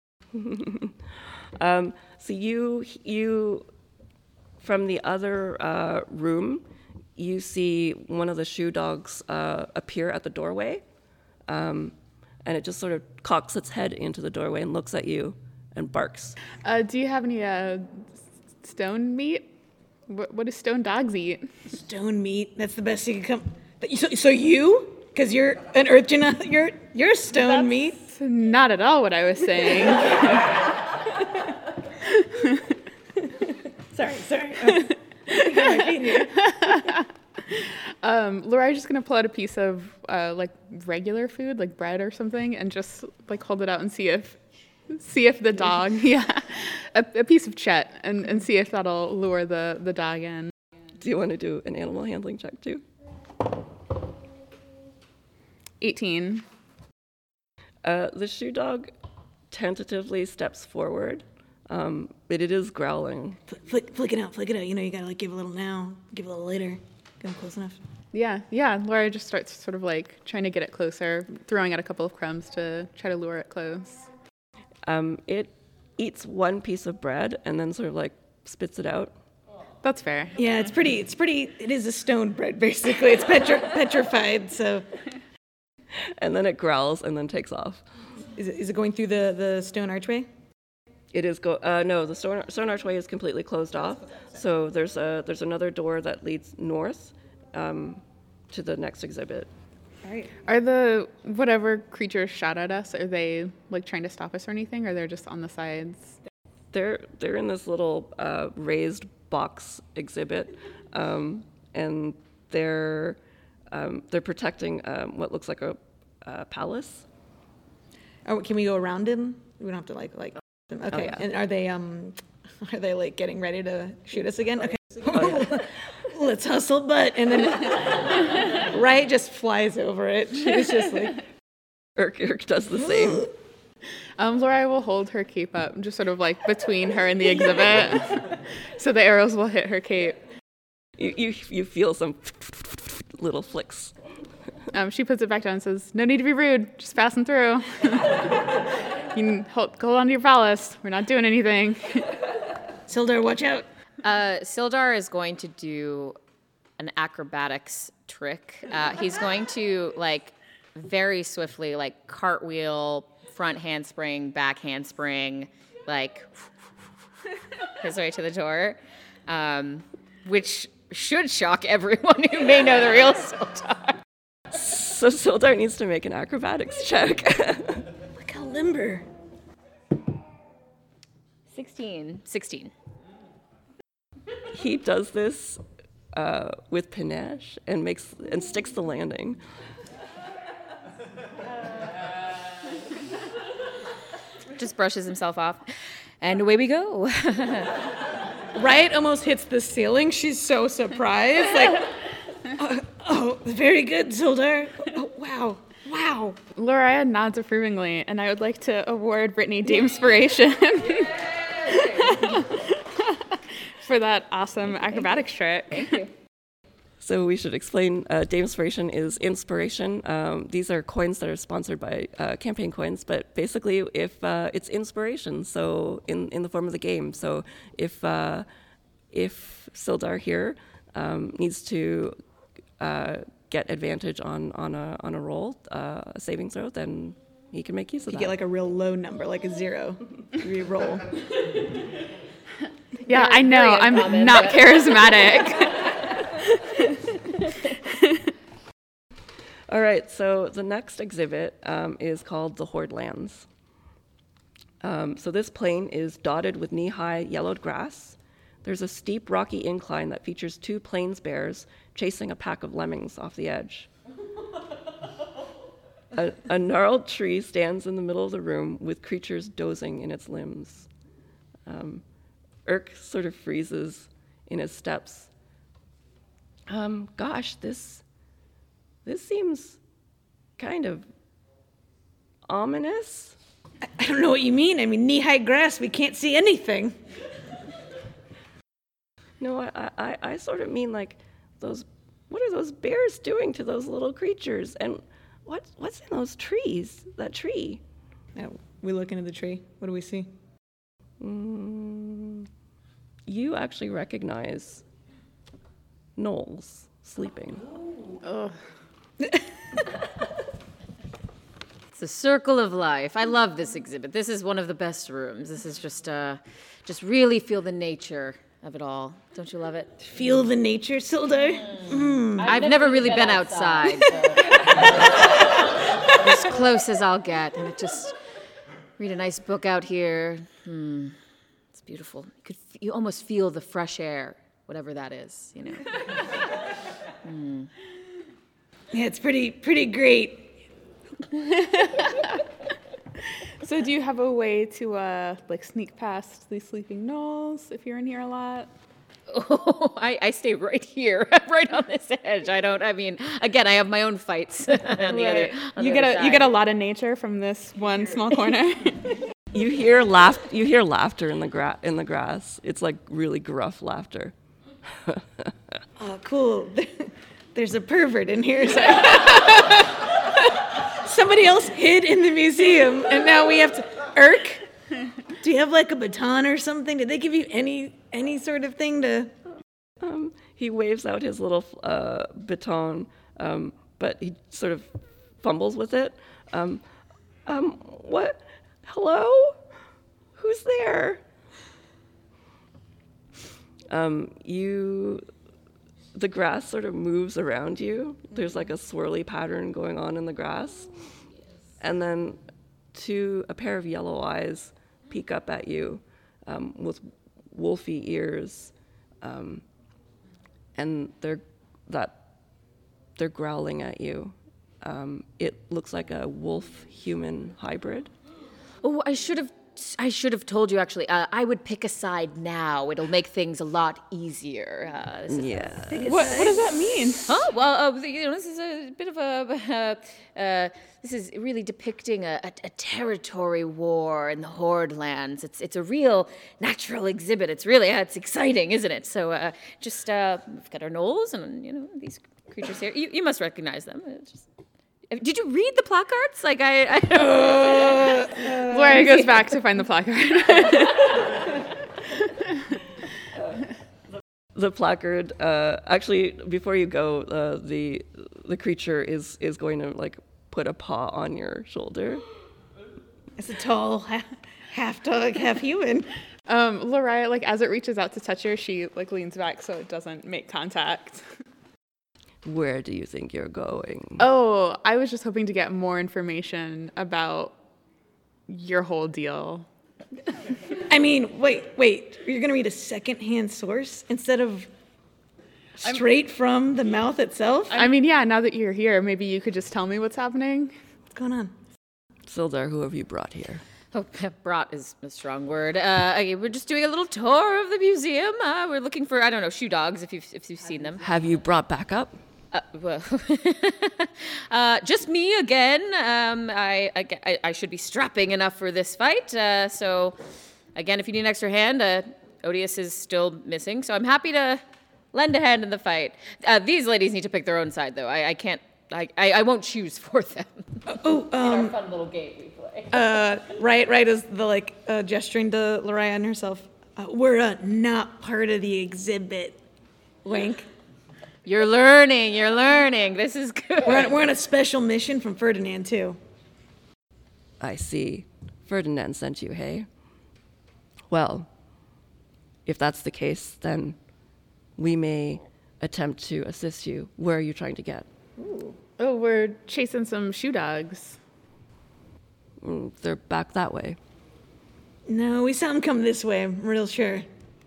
um, so you you from the other uh, room, you see one of the shoe dogs uh, appear at the doorway, um, and it just sort of cocks its head into the doorway and looks at you and barks. Uh, do you have any uh, stone meat? What, what do stone dogs eat? Stone meat. That's the best you can come. So, so you, because you're an urchin, you're you're stone That's meat. Not at all what I was saying. Sorry, sorry. Oh. Um, Laura's just gonna pull out a piece of uh, like regular food, like bread or something, and just like hold it out and see if see if the dog, yeah, a, a piece of Chet, and, and see if that'll lure the, the dog in. Do you want to do an animal handling check too? eighteen. Uh, the shoe dog tentatively steps forward, um, but it is growling. Flick, flick it out, flick it out. You know, you gotta like give a little now, give a little later. Get 'em close enough. Yeah, yeah. Laura just starts sort of like trying to get it closer, throwing out a couple of crumbs to try to lure it close. Um, it eats one piece of bread and then sort of like spits it out. That's fair. Yeah, it's pretty. It's pretty. It is a stone bread, basically. It's petri- petrified. So, And then it growls and then takes off. is it, is it going through the, the stone archway? It is go. Uh, no, the stone, stone archway is completely closed off. So there's a there's another door that leads north um, to the next exhibit. All right. Are the whatever creatures shot at us, are they like trying to stop us or anything, or they're just on the sides? They're they're in this little uh, raised box exhibit, um, and they're um, they're protecting um, what looks like a, a palace. Oh, can we go around him? We don't have to like like. Okay. yeah. And are they um, are they like getting ready to shoot us again? Okay. Oh, yeah. Let's hustle butt, and then Riot just flies over it. She's just like. Irk, Irk does the same. Um, Laura will hold her cape up, just sort of like between her and the exhibit, so the arrows will hit her cape. You you, you feel some little flicks. Um, she puts it back down and says, "No need to be rude, just passing through. You can hold, hold on to your phallus. We're not doing anything." Sildar, watch out. Uh, Sildar is going to do an acrobatics trick. Uh, he's going to like very swiftly like cartwheel, front handspring, back handspring, like his way to the door, um, which should shock everyone who may know the real Sildar. So Sildar needs to make an acrobatics check. Look how limber. Sixteen. Sixteen. He does this uh, with panache and makes and sticks the landing. Just brushes himself off, and away we go. Riot almost hits the ceiling. She's so surprised. Like, oh, oh very good, Sildar. Oh, wow. Wow. Laura nods approvingly, and I would like to award Brittany Damespiration for that awesome acrobatics trick. Thank you. So we should explain, uh, Damespiration is inspiration. Um, these are coins that are sponsored by uh, Campaign Coins, but basically if uh, it's inspiration, so in, in the form of the game. So if uh, if Sildar here um, needs to uh, get advantage on, on, a, on a roll, uh, a saving throw, then he can make use of You that. get like a real low number, like a zero. Re-roll. Yeah, Very- I know. very I'm uncommon, not but- charismatic. All right, so the next exhibit um, is called the Horde Lands. Um, so this plain is dotted with knee-high yellowed grass. There's a steep rocky incline that features two plains bears chasing a pack of lemmings off the edge. a, a gnarled tree stands in the middle of the room with creatures dozing in its limbs. Um, Irk sort of freezes in his steps. Um, gosh, this... This seems kind of ominous. I don't know what you mean. I mean, knee-high grass, we can't see anything. No, I, I, I sort of mean like those, what are those bears doing to those little creatures? And what, what's in those trees, that tree? Now, we look into the tree. What do we see? Mm, you actually recognize Knowles sleeping. Ugh. It's the circle of life. I love this exhibit. This is one of the best rooms. This is just, uh, just really feel the nature of it all. Don't you love it? Feel the nature, Sildar? Mm. I've, never, really been, outside. so- as close as I'll get, and it just read a nice book out here. Hmm. It's beautiful. You could, f- you almost feel the fresh air, whatever that is. You know. Yeah, it's pretty pretty great. So do you have a way to uh, like sneak past these sleeping gnolls if you're in here a lot? Oh, I, I stay right here, right on this edge. I don't. I mean, again, I have my own fights on the other. On You the get other a side. you get a lot of nature from this one small corner. You hear laugh. You hear laughter in the gra- in the grass. It's like really gruff laughter. Oh, cool. There's a pervert in here. So somebody else hid in the museum, and now we have to. Irk, do you have like a baton or something? Did they give you any any sort of thing to? Um, he waves out his little uh, baton, um, but he sort of fumbles with it. Um, um, what? Hello? Who's there? Um, you, the grass sort of moves around you. There's like a swirly pattern going on in the grass. And then two, a pair of yellow eyes peek up at you um, with wolfy ears. Um, and they're, that, they're growling at you. Um, it looks like a wolf-human hybrid. Oh, I should have. I should have told you actually. Uh, I would pick a side now. It'll make things a lot easier. Uh, this is Yeah. what what does that mean? Oh well, uh, you know, this is a bit of a. Uh, uh, this is really depicting a, a, a territory war in the Horde lands. It's it's a real natural exhibit. It's really uh, it's exciting, isn't it? So uh, just uh, we've got our gnolls and you know these creatures here. You, you must recognize them. It's just, did you read the placards? Like I. I Uh, Laura goes back to find the placard. The placard. Uh, actually, before you go, uh, the the creature is is going to like put a paw on your shoulder. It's a tall, half, half dog, half human. um, Lariah, like as it reaches out to touch her, she like leans back so it doesn't make contact. Where do you think you're going? Oh, I was just hoping to get more information about your whole deal. I mean, wait, wait. You're gonna read a secondhand source instead of straight from the mouth itself? I mean, yeah, now that you're here, maybe you could just tell me what's happening. What's going on? Sildar, who have you brought here? Oh, brought is a strong word. Uh, okay, we're just doing a little tour of the museum. Uh, we're looking for, I don't know, shoe dogs, if you've, if you've seen them. Have you brought backup? Uh, well, uh, just me again. Um, I, I, I should be strapping enough for this fight. Uh, so, again, if you need an extra hand, uh, Odious is still missing. So I'm happy to lend a hand in the fight. Uh, these ladies need to pick their own side, though. I, I can't. I, I, I won't choose for them. Oh, um, Our fun little game we play. uh, right, right as the like uh, gesturing to Lariah and herself. Uh, we're uh, not part of the exhibit. Wink. You're learning. You're learning. This is good. We're on, we're on a special mission from Ferdinand too. I see. Ferdinand sent you, hey? Well, if that's the case, then we may attempt to assist you. Where are you trying to get? Oh, we're chasing some shoe dogs. Mm, they're back that way. No, we saw him come this way. I'm real sure.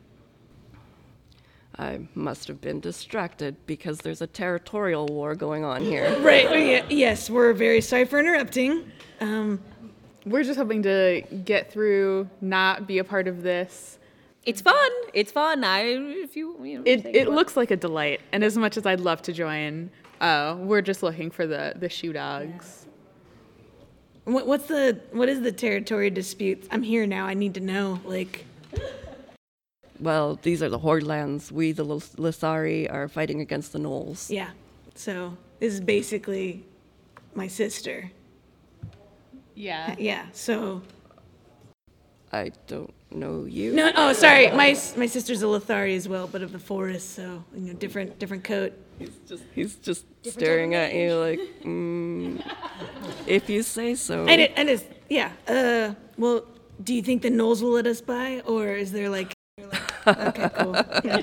I must have been distracted because there's a territorial war going on here. Right. y- Yes, we're very sorry for interrupting. Um, We're just hoping to get through, not be a part of this. It's fun. It's fun. I if you you know. It take it one. looks like a delight, and as much as I'd love to join, uh, we're just looking for the the shoe dogs. what, what's the what is the territory dispute? I'm here now. I need to know. Like, Well, these are the Horde lands. We, the Lis- Lissari, are fighting against the Gnolls. yeah. So this is basically my sister. Yeah. Yeah. So I don't know you. no. Oh, sorry. My s- my sister's a Lithari as well, but of the forest. So you know, different different coat. He's just, he's just staring at you like, mm, if you say so. And it and it's yeah. Uh, well, do you think the Knolls will let us by, or is there like? Okay, cool.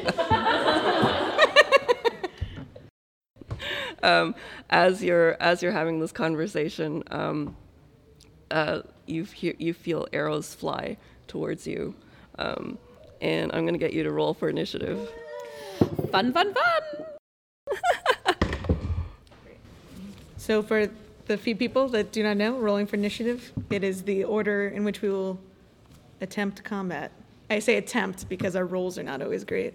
um, as you're as you're having this conversation, um, uh, you hear, you feel arrows fly towards you, um, and I'm gonna get you to roll for initiative. Fun, fun, fun. So for the few people that do not know, rolling for initiative, it is the order in which we will attempt combat. I say attempt because our rolls are not always great.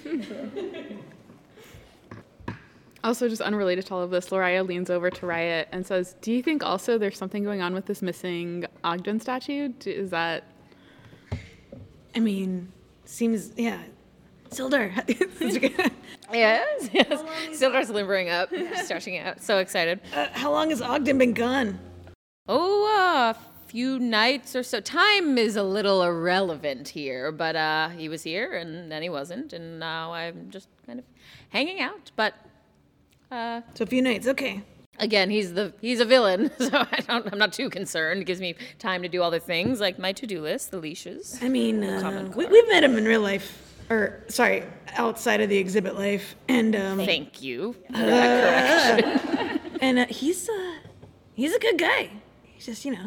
Also, just unrelated to all of this, Loriah leans over to Riot and says, do you think also there's something going on with this missing Ogden statue? D- Is that... I mean, seems, yeah. Sildar. Yes, yes. Sildar's limbering up, stretching out. So excited. uh, how long has Ogden been gone? Oh, a few nights or so. Time is a little irrelevant here, but uh, he was here and then he wasn't, and now I'm just kind of hanging out. But uh, So a few nights, okay. again, he's the he's a villain, so I don't, I'm not too concerned. It gives me time to do all the things like my to-do list, the leashes. I mean, uh, Common we, car. we've met him in real life. Or, sorry, outside of the exhibit life. And, um, Thank you for that correction. and uh, he's, uh, he's a good guy. He's just, you know.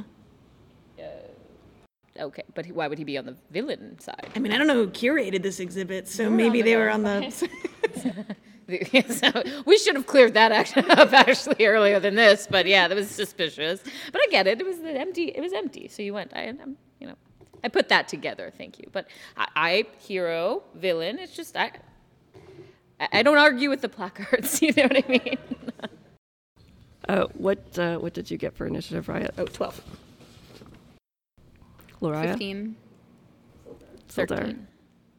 Okay, but he- why would he be on the villain side? I mean, I don't know who curated this exhibit, so maybe they were on the. So we should have cleared that act- up actually earlier than this, but yeah, that was suspicious. But I get it; it was the empty. It was empty, so you went. I, I'm, you know, I put that together. Thank you. But I, I hero, villain. It's just I. I I don't argue with the placards. You know what I mean? Uh, what uh, what did you get for initiative, Riot? Oh, twelve. Loriah? fifteen. Sildar? Thirteen.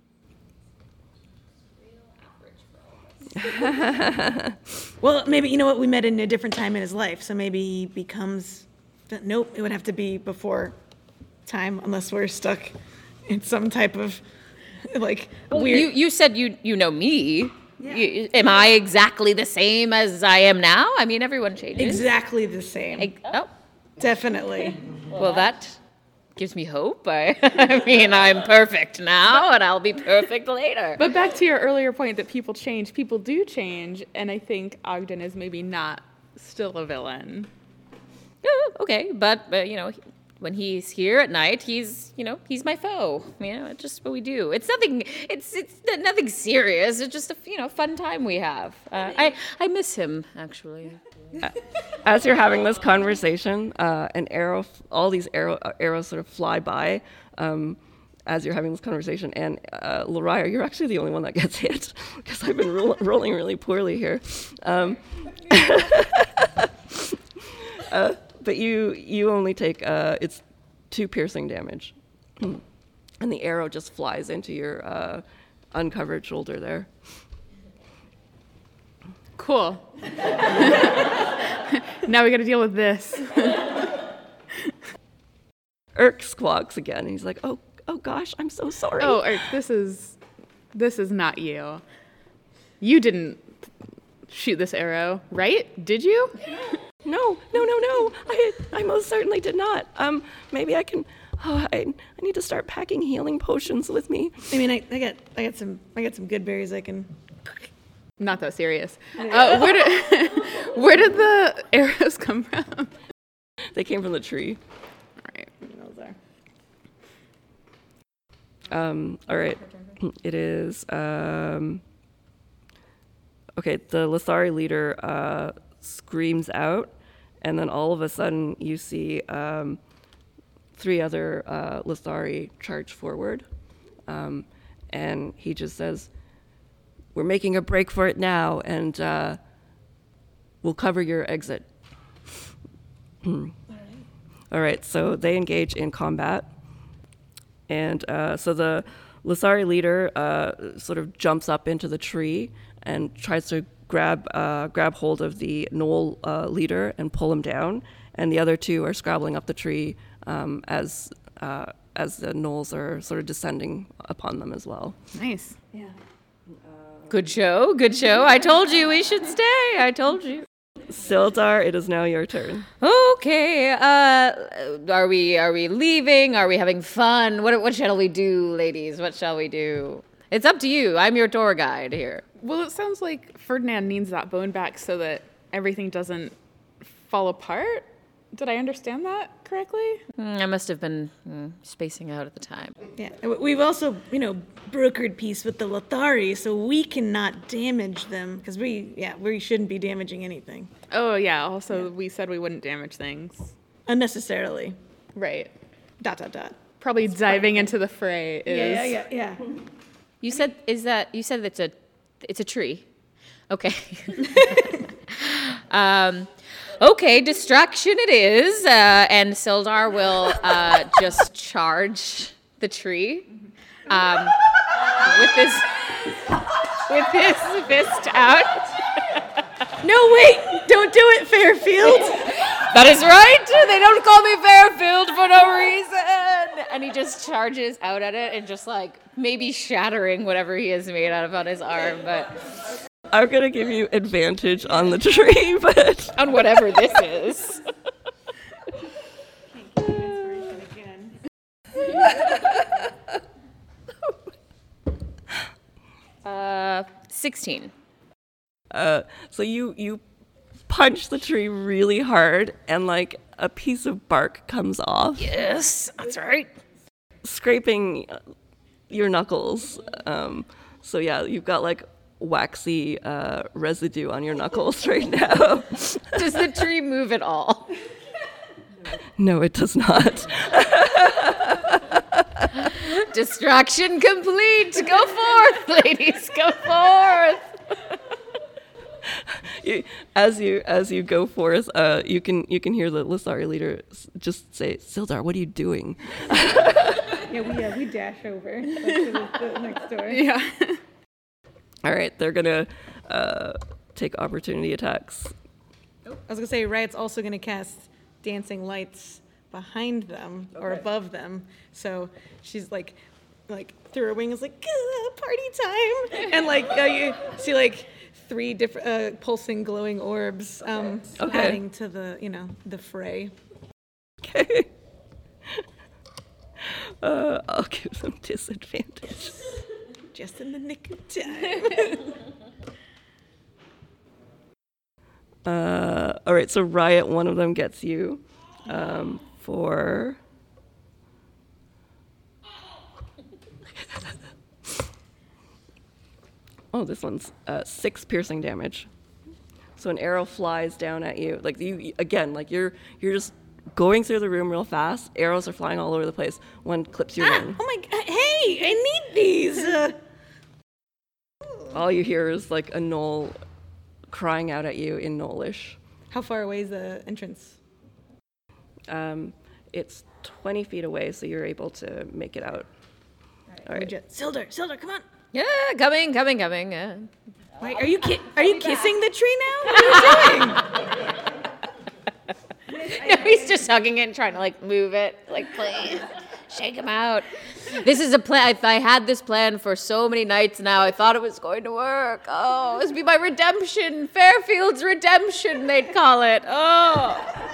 Well, maybe, you know what? We met in a different time in his life, so maybe he becomes. Nope, it would have to be before time, unless we're stuck in some type of, like, weird. You you said you you know me. You, am I exactly the same as I am now? I mean, everyone changes. Exactly the same. I- oh, Definitely. well, that gives me hope. I, I mean, I'm perfect now, and I'll be perfect later. But back to your earlier point that people change, people do change, and I think Ogden is maybe not still a villain. Oh, okay, but, but you know, when he's here at night, he's you know he's my foe. You know, it's just what we do. It's nothing. It's it's nothing serious. It's just a you know fun time we have. Uh, I I miss him actually. As you're having this conversation, uh, an arrow, all these arrow, uh, arrows sort of fly by um, as you're having this conversation. And uh, Loriah, you're actually the only one that gets hit because I've been ro- rolling really poorly here. Um, uh, but you you only take uh, it's two piercing damage, and the arrow just flies into your uh, uncovered shoulder there. Cool. Now we got to deal with this. Irk squawks again, and he's like, "Oh, oh gosh, I'm so sorry." Oh, Irk, this is this is not you. You didn't shoot this arrow, right? Did you? No, no, no, no. I, I most certainly did not. Um, maybe I can. Oh, I, I need to start packing healing potions with me. I mean, I, I got I got some I got some good berries I can. Not that serious. Uh, where did where did the arrows come from? They came from the tree. All right. Those are. Um, all right. It is. Um, okay, the Lithari leader uh, screams out, and then all of a sudden you see um, three other uh, Lithari charge forward, um, and he just says, "We're making a break for it now, and uh, we'll cover your exit." All right, so they engage in combat. And uh, so the Lithari leader uh, sort of jumps up into the tree and tries to grab uh, grab hold of the Gnoll uh, leader and pull him down. And the other two are scrabbling up the tree um, as uh, as the Gnolls are sort of descending upon them as well. Nice. Good show, good show. I told you we should stay. I told you. Sildar, it is now your turn. Okay. Uh, are we are we leaving? Are we having fun? What what shall we do, ladies? What shall we do? It's up to you. I'm your tour guide here. Well, it sounds like Ferdinand needs that bone back so that everything doesn't fall apart. Did I understand that correctly? Mm, I must have been mm, spacing out at the time. Yeah, and we've also, you know, brokered peace with the Lothari, so we cannot damage them because we, yeah, we shouldn't be damaging anything Oh, yeah. Also, we said we wouldn't damage things. unnecessarily. Right. Dot dot dot. Probably diving into the fray is... Yeah, yeah, yeah, yeah. You said is that you said it's a it's a tree. Okay. um, okay, distraction it is, uh, and Sildar will uh, just charge the tree um, with his with his fist out. No, wait! Don't do it, Fairfield! That is right. They don't call me Fairfield for no reason. And he just charges out at it and just like maybe shattering whatever he has made out of on his arm, but I'm gonna give you advantage on the tree, but on whatever this is. uh, sixteen. uh, so you you punch the tree really hard, and like a piece of bark comes off, Yes, that's right. scraping uh, your knuckles. Um, so yeah, you've got like waxy uh, residue on your knuckles right now. Does the tree move at all? No, it does not. Distraction complete. Go forth, ladies. Go forth. You- as you as you go forth, uh, you can you can hear the Lithari leader s- just say, "Sildar, what are you doing?" Yeah, we, uh, we dash over like, to the, the next door. Yeah. All right, they're gonna uh, take opportunity attacks. I was gonna say, Riot's also gonna cast dancing lights behind them or above them. So she's like, like through her wing is like, "Ah, party time," and like uh, you see like three different uh, pulsing, glowing orbs, um, Okay. adding to the, you know, the fray. Okay. Uh, I'll give them disadvantage. Just in the nick of time. Uh, all right, so Riot, one of them gets you um, for. Oh, this one's uh, six piercing damage. So an arrow flies down at you, like you again, like you're you're just going through the room real fast. Arrows are flying all over the place. One clips your Ah, wing. oh my god! Hey, I need these. Uh, All you hear is like a gnoll crying out at you in Gnollish. how far away is the entrance? Um, it's twenty feet away, so you're able to make it out. All right. Legit. Sildar, Sildar, come on. Yeah, coming, coming, coming. Uh, Wait, are you ki- are you kissing the tree now? What are you doing? no, he's just hugging it and trying to like move it. Like, please, shake him out. This is a plan. I, I had this plan for so many nights now. I thought it was going to work. Oh, this would be my redemption. Fairfield's redemption, they'd call it. Oh.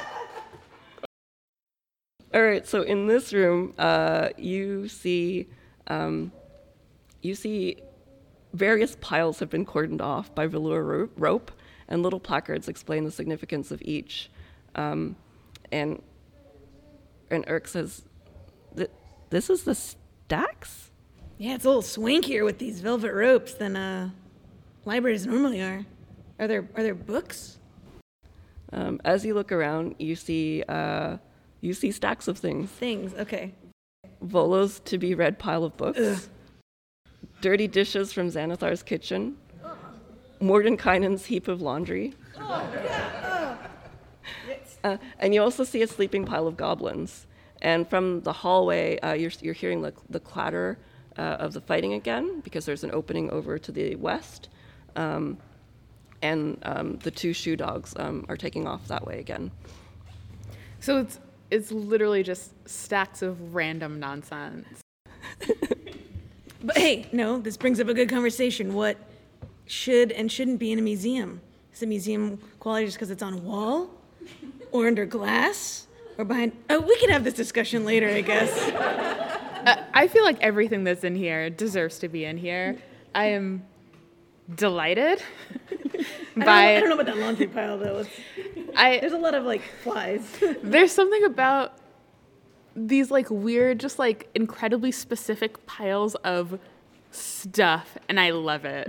All right. So in this room, uh, you see, um, you see, various piles have been cordoned off by velour ro- rope, and little placards explain the significance of each. Um, and and Urk says, "Th- "This is the stacks." Yeah, it's a little swankier with these velvet ropes than uh, libraries normally are. Are there are there books? Um, as you look around, you see uh, you see stacks of things. Things. Okay. Volo's to be read pile of books, dirty dishes from Xanathar's kitchen, Mordenkainen's heap of laundry, uh, and you also see a sleeping pile of goblins. And from the hallway, uh, you're, you're hearing the, the clatter uh, of the fighting again, because there's an opening over to the west, um, and um, the two shoe dogs um, are taking off that way again. So it's it's literally just stacks of random nonsense. But hey, no, this brings up a good conversation. What should and shouldn't be in a museum? Is a museum quality just because it's on a wall, or under glass, or behind? Oh, we can have this discussion later, I guess. Uh, I feel like everything that's in here deserves to be in here. I am delighted I, don't, by I don't know about that laundry pile though. Let's- I There's a lot of like flies. there's something about these like weird, just like incredibly specific piles of stuff, and I love it.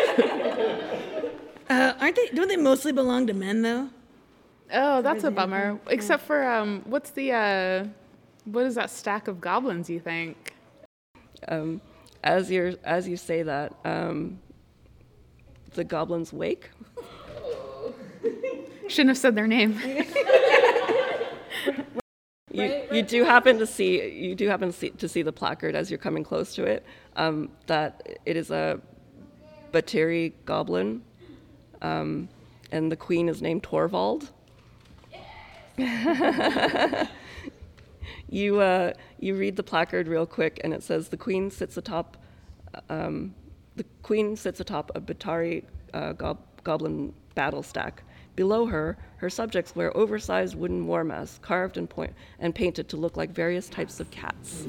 Uh, aren't they? Don't they mostly belong to men though? Oh, that's a bummer. Except for um, what's the uh, what is that stack of goblins? You think? Um, as you as you say that, um, the goblins wake. Shouldn't have said their name. You, you do happen to see you do happen to see, to see the placard as you're coming close to it. Um, that it is a Batiri goblin, um, and the queen is named Torvald. you uh, you read the placard real quick, and it says the queen sits atop um, the queen sits atop a Batari uh, gob- goblin battle stack. Below her, her subjects wear oversized wooden war masks, carved and point and painted to look like various types of cats.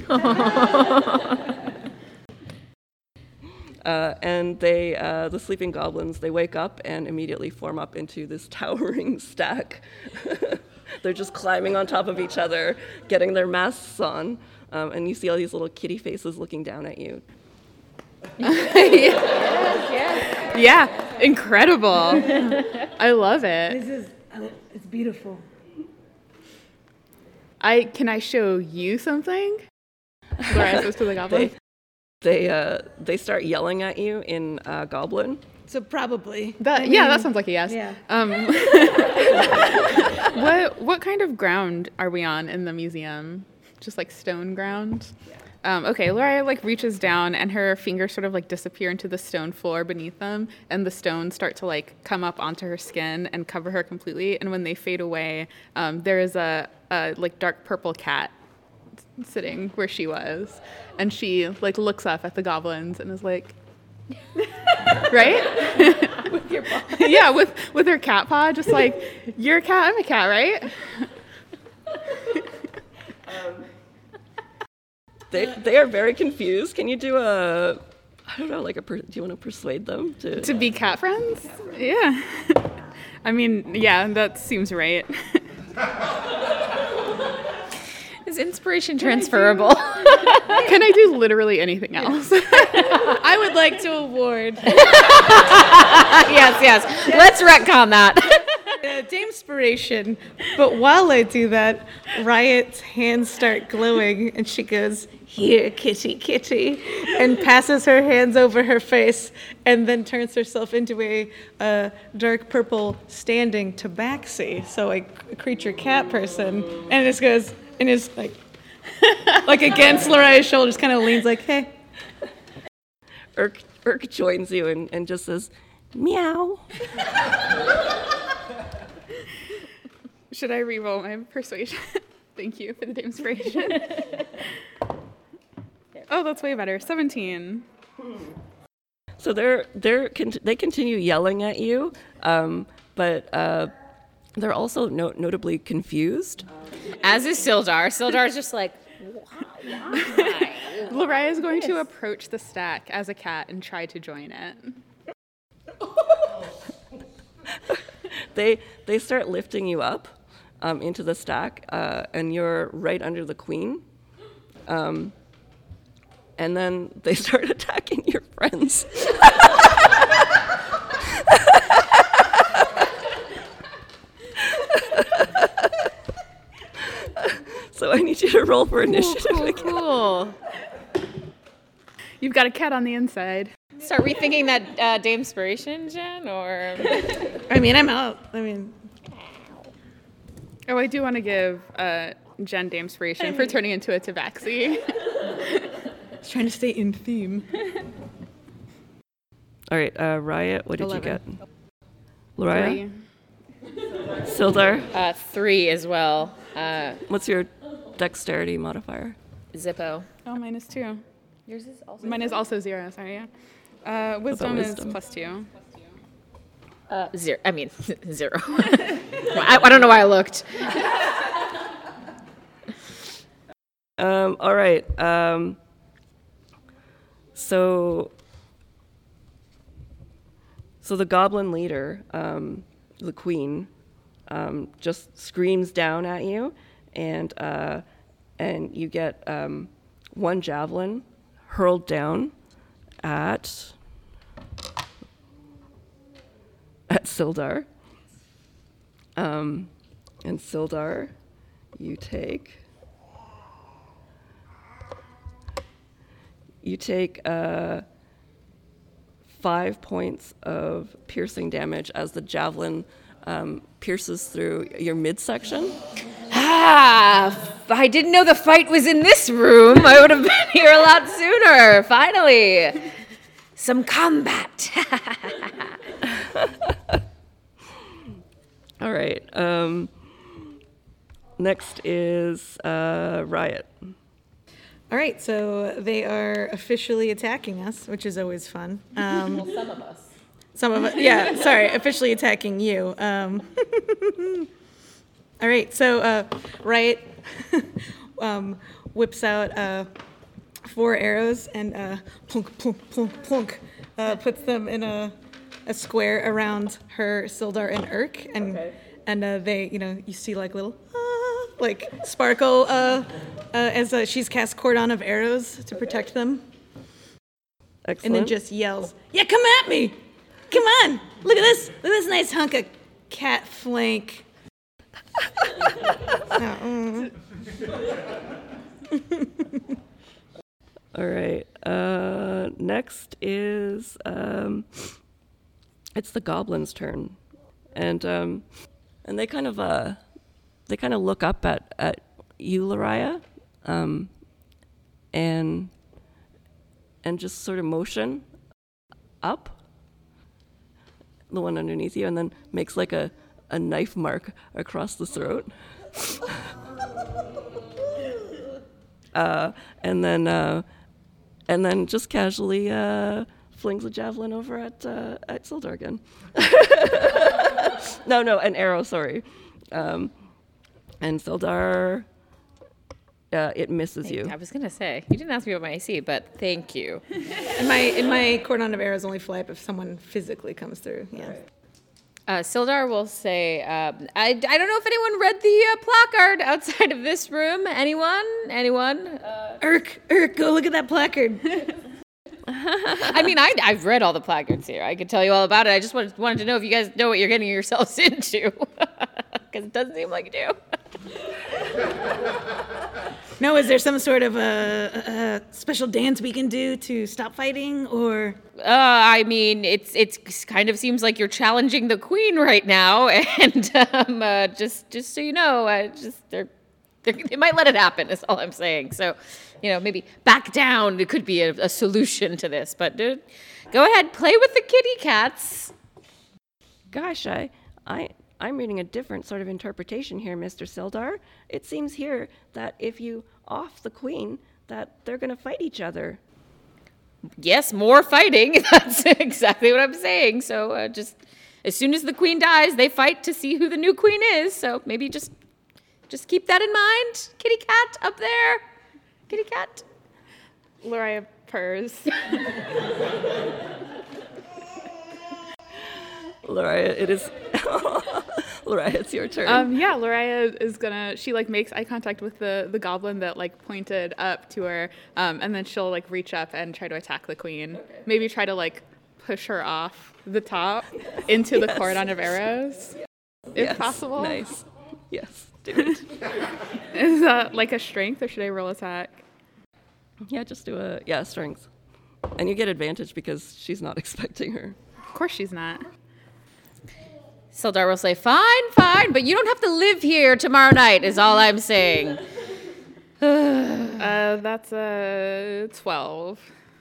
Uh, and they, uh, the sleeping goblins, they wake up and immediately form up into this towering stack. They're just climbing on top of each other, getting their masks on, um, and you see all these little kitty faces looking down at you. Yeah, incredible. I love it. This is. It's beautiful. I can I show you something? Laura says to the goblin. They, they, uh, they start yelling at you in uh, Goblin. So probably. That, I yeah, mean, that sounds like a yes. Yeah. Um, what what kind of ground are we on in the museum? Just like stone ground? Um, okay, Laura like reaches down and her fingers sort of like disappear into the stone floor beneath them, and the stones start to like come up onto her skin and cover her completely. And when they fade away, um, there is a, a like dark purple cat sitting where she was, and she like looks up at the goblins and is like, right? With your paw. Yeah, with with her cat paw, just like, you're a cat, I'm a cat, right? They they are very confused. Can you do a, I don't know, like a, per, do you want to persuade them to? To be cat friends? Yeah. I mean, yeah, that seems right. Is inspiration transferable? Can I do literally anything else? I would like to award Yes, yes. Let's retcon that. uh, Damspiration. But while I do that, Riot's hands start glowing, and she goes, "Here, kitty, kitty," and passes her hands over her face, and then turns herself into a uh, dark purple standing tabaxi, so a creature cat person, and just goes and is like, like against Loria's shoulder, just kind of leans like, "Hey." Urk, Urk joins you and, and just says, "Meow." Should I re-roll my persuasion? Thank you for the inspiration. Oh, that's way better. seventeen. So they're they're con- they continue yelling at you, um, but uh, they're also no- notably confused. As is Sildar. Sildar's just like, why? Laria is going to approach the stack as a cat and try to join it. They they start lifting you up um, into the stack, uh, and you're right under the queen. Um, and then they start attacking your friends. So I need you to roll for initiative Cool, again. cool. You've got a cat on the inside. Start rethinking that uh, Damspiration, Jen, or I mean, I'm out. I mean, Oh, I do want to give uh, Jen Damspiration for turning into a tabaxi. just trying to stay in theme. All right, uh, Riot, what did eleven. you get? Laria? Three. Sildar, uh, three as well. Uh, what's your dexterity modifier? Zippo. Oh, mine is two. Yours is also. Mine is also zero, sorry, yeah. Uh, wisdom, wisdom? is plus two. Uh, zero. I mean, zero. I, I don't know why I looked. Um, all right. Um, so, so the goblin leader, um, the queen, um, just screams down at you, and uh, and you get um, one javelin hurled down at at Sildar. Um, and Sildar, you take you take uh, five points of piercing damage as the javelin um, pierces through your midsection. Ah, if I didn't know the fight was in this room, I would have been here a lot sooner. Finally. Some combat. All right. Um, next is uh, Riot. All right, so they are officially attacking us, which is always fun. Um, Well, some of us. Some of it, yeah, sorry, officially attacking you. Um, all right, so uh, Riot um, whips out uh, four arrows and uh, plunk, plunk, plunk, plunk, uh, puts them in a, a square around her, Sildar, and Urk, and Okay. and uh, they, you know, you see like little ah, like sparkle uh, uh, as uh, she's cast cordon of arrows to protect them, Excellent. and then just yells, "Yeah, come at me! Come on! Look at this! Look at this nice hunk of cat flank." Oh, mm. All right. Uh, next is um, it's the goblin's turn, and um, and they kind of uh, they kind of look up at at you, Lariah, um, and and just sort of motion up, the one underneath you, and then makes like a, a knife mark across the throat. uh, and then uh, and then just casually uh, flings a javelin over at uh, at Sildar again. no, no, an arrow. Sorry. Um, and Sildar, uh, it misses you. I was gonna say you didn't ask me about my A C, but thank you. And my and my cordon of arrows only fly up if someone physically comes through. Yeah. Uh, Sildar will say, um, I, I don't know if anyone read the uh, placard outside of this room. Anyone? Anyone? Uh, Urk, Urk, go look at that placard. I mean, I, I've read all the placards here. I could tell you all about it. I just wanted, wanted to know if you guys know what you're getting yourselves into. Because it doesn't seem like you do. No, is there some sort of a, a special dance we can do to stop fighting, or? Uh, I mean, it's it's kind of seems like you're challenging the queen right now, and um, uh, just just so you know, uh, just they're, they're they might let it happen. Is all I'm saying. So, you know, maybe back down. It could be a, a solution to this. But dude, go ahead, play with the kitty cats. Gosh, I, I, I'm reading a different sort of interpretation here, Mister Sildar. It seems here that if you off the queen, that they're going to fight each other. Yes, more fighting. That's exactly what I'm saying. So uh, just as soon as the queen dies, they fight to see who the new queen is. So maybe just just keep that in mind. Kitty cat up there. Kitty cat. Lariah purrs. Lariah, it is. Lariah, it's your turn. Um, yeah, Lariah is gonna. She like makes eye contact with the the goblin that like pointed up to her, um, and then she'll like reach up and try to attack the queen. Okay. Maybe try to like push her off the top into Yes. the cordon of arrows, if Yes, possible. Nice. Yes, do it. Is that like a strength, or should I roll attack? Yeah, just do a yeah strength, and you get advantage because she's not expecting her. Of course, she's not. Sildar will say, fine, fine, but you don't have to live here tomorrow night, is all I'm saying. uh, that's a twelve.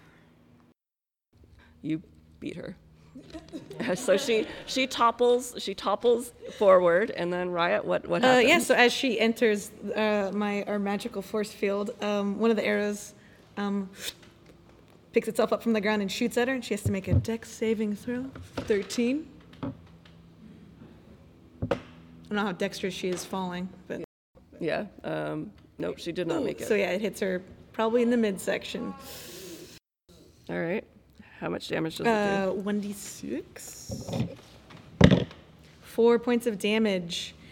You beat her. So she she topples she topples forward, and then Riot, what what Uh, happens? yeah. So as she enters uh, my our magical force field, um, one of the arrows um, picks itself up from the ground and shoots at her, and she has to make a dex saving throw. Thirteen. I don't know how dexterous she is falling, but Yeah. Um, nope, she did not make it. so yeah, it hits her probably in the midsection. All right. How much damage does it Uh, one d six. Four points of damage,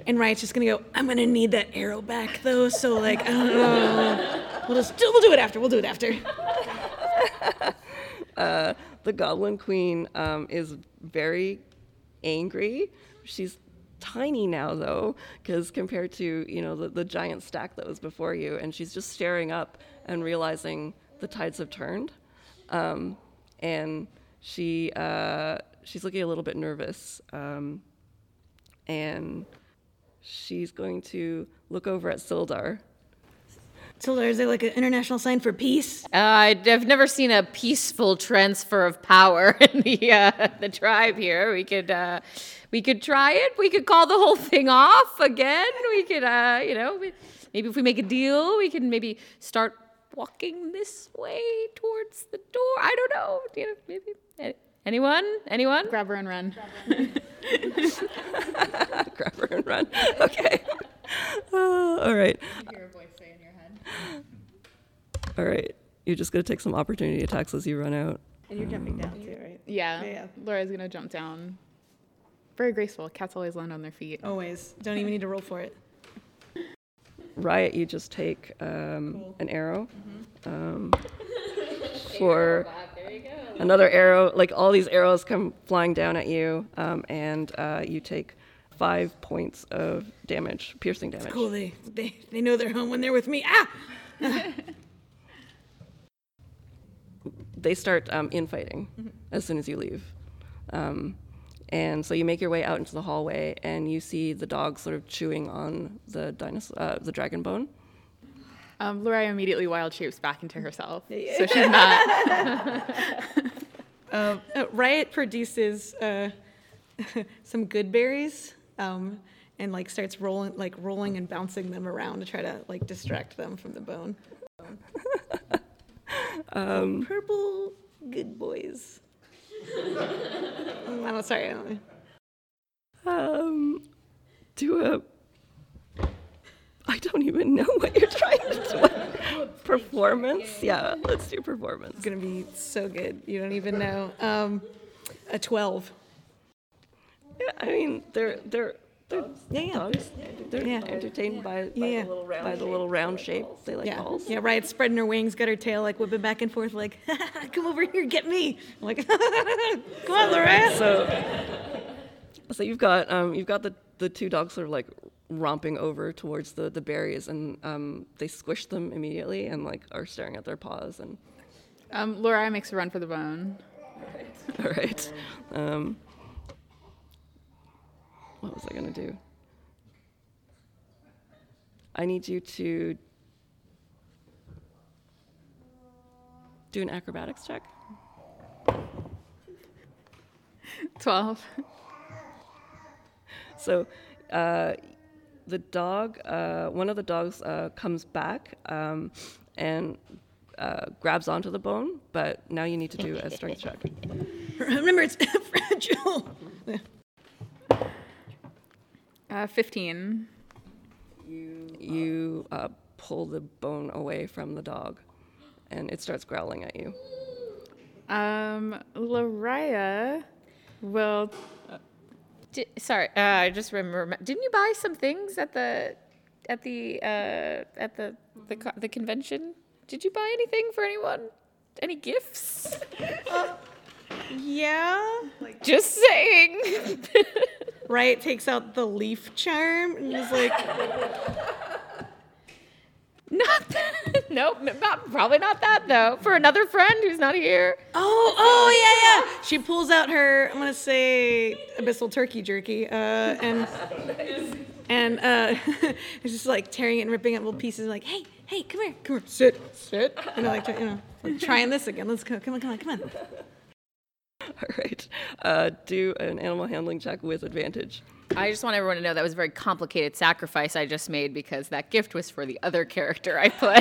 and Riot's just gonna go, I'm gonna need that arrow back though, so like, I don't know. We'll just, we'll do it after, we'll do it after. uh, the Goblin Queen um, is very angry. She's tiny now though, because compared to, you know, the, the giant stack that was before you, and she's just staring up and realizing the tides have turned. Um, and she uh, she's looking a little bit nervous. Um, and she's going to look over at Sildar. Sildar, is there like an international sign for peace? Uh, I've never seen a peaceful transfer of power in the uh, the tribe here. We could uh, we could try it. We could call the whole thing off again. We could, uh, you know, maybe if we make a deal, we can maybe start walking this way towards the door. I don't know. You know, maybe anyone, anyone. Grab her and run. Grab her and run. Okay. Uh, all right. You hear a voice say in your head. All right. You're just going to take some opportunity attacks as you run out. And you're jumping down too, right? Yeah. Yeah, yeah. Laura's gonna jump down. Very graceful. Cats always land on their feet. Always. Don't even need to roll for it. Riot, you just take um, Cool. an arrow. Um, for another arrow, like all these arrows come flying down at you, um, and uh, you take five points of damage, piercing damage. Cool, they, they, they know they're home when they're with me. Ah! They start um, infighting Mm-hmm. as soon as you leave. Um, and so you make your way out into the hallway, and you see the dog sort of chewing on the dinosaur, uh, the dragon bone. Um, Laura immediately wild shapes back into herself, so she's not. Um, uh, Riot produces uh, some good berries, um, and like starts rolling, like rolling and bouncing them around to try to like distract them from the bone. Um, purple good boys. I'm sorry. I don't know. Um, do a. I don't even know what you're trying to do. Performance? Yeah, let's do performance. It's gonna be so good. You don't even know. Um, a twelve. Yeah, I mean, they're they're they're Yeah, yeah. dogs. They're Yeah. entertained by, by, Yeah, yeah. The little round by the little round shape. They like Yeah, balls. yeah. Riot's spreading her wings, got her tail like whipping back and forth, like, "Come over here, get me!" I'm like, "Come on, Loretta." So, so you've got um, you've got the, the two dogs sort of like romping over towards the, the berries, and um, they squish them immediately and like are staring at their paws. And Um, Laura makes a run for the bone. all right, um, what was I gonna do? I need you to do an acrobatics check. Twelve. So, uh, the dog, uh, one of the dogs uh, comes back um, and uh, grabs onto the bone, but now you need to do a strength check. Remember, it's fragile. Uh, Fifteen. You uh, pull the bone away from the dog, and it starts growling at you. Um, Lariah will. Di- sorry, uh, I just remember. Didn't you buy some things at the at the uh, at the the co- the convention? Did you buy anything for anyone? Any gifts? Yeah. Just saying. Riot takes out the leaf charm and is like, Not that. Nope. Not, probably not that though. For another friend who's not here. "Oh, oh, yeah, yeah." She pulls out her, I'm gonna say, abyssal turkey jerky, uh, and and uh, it's just like tearing it and ripping it little pieces. Like, hey, hey, come here, come here, sit, sit. You know, like, you know, like trying this again. Let's go. Come on, come on, come on. All right, uh, do an animal handling check with advantage. I just want everyone to know that was a very complicated sacrifice I just made because that gift was for the other character I play.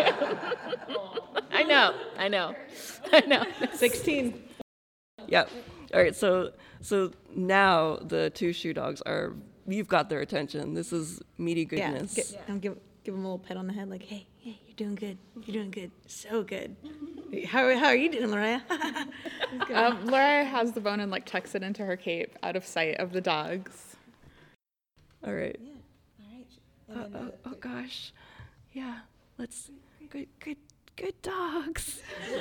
I know. I know. I know. Sixteen. Yeah. All right. So so now the two shoe dogs are. You've got their attention. This is meaty Yeah. goodness. Get, um, give give him a little pat on the head, like, hey, hey, you're doing good. You're doing good. So good. How how are you doing, Loraya? Um, Laura has the bone and like tucks it into her cape, out of sight of the dogs. All right. All right. Uh, oh, oh gosh. Yeah. Let's. Good. Good. Good dogs.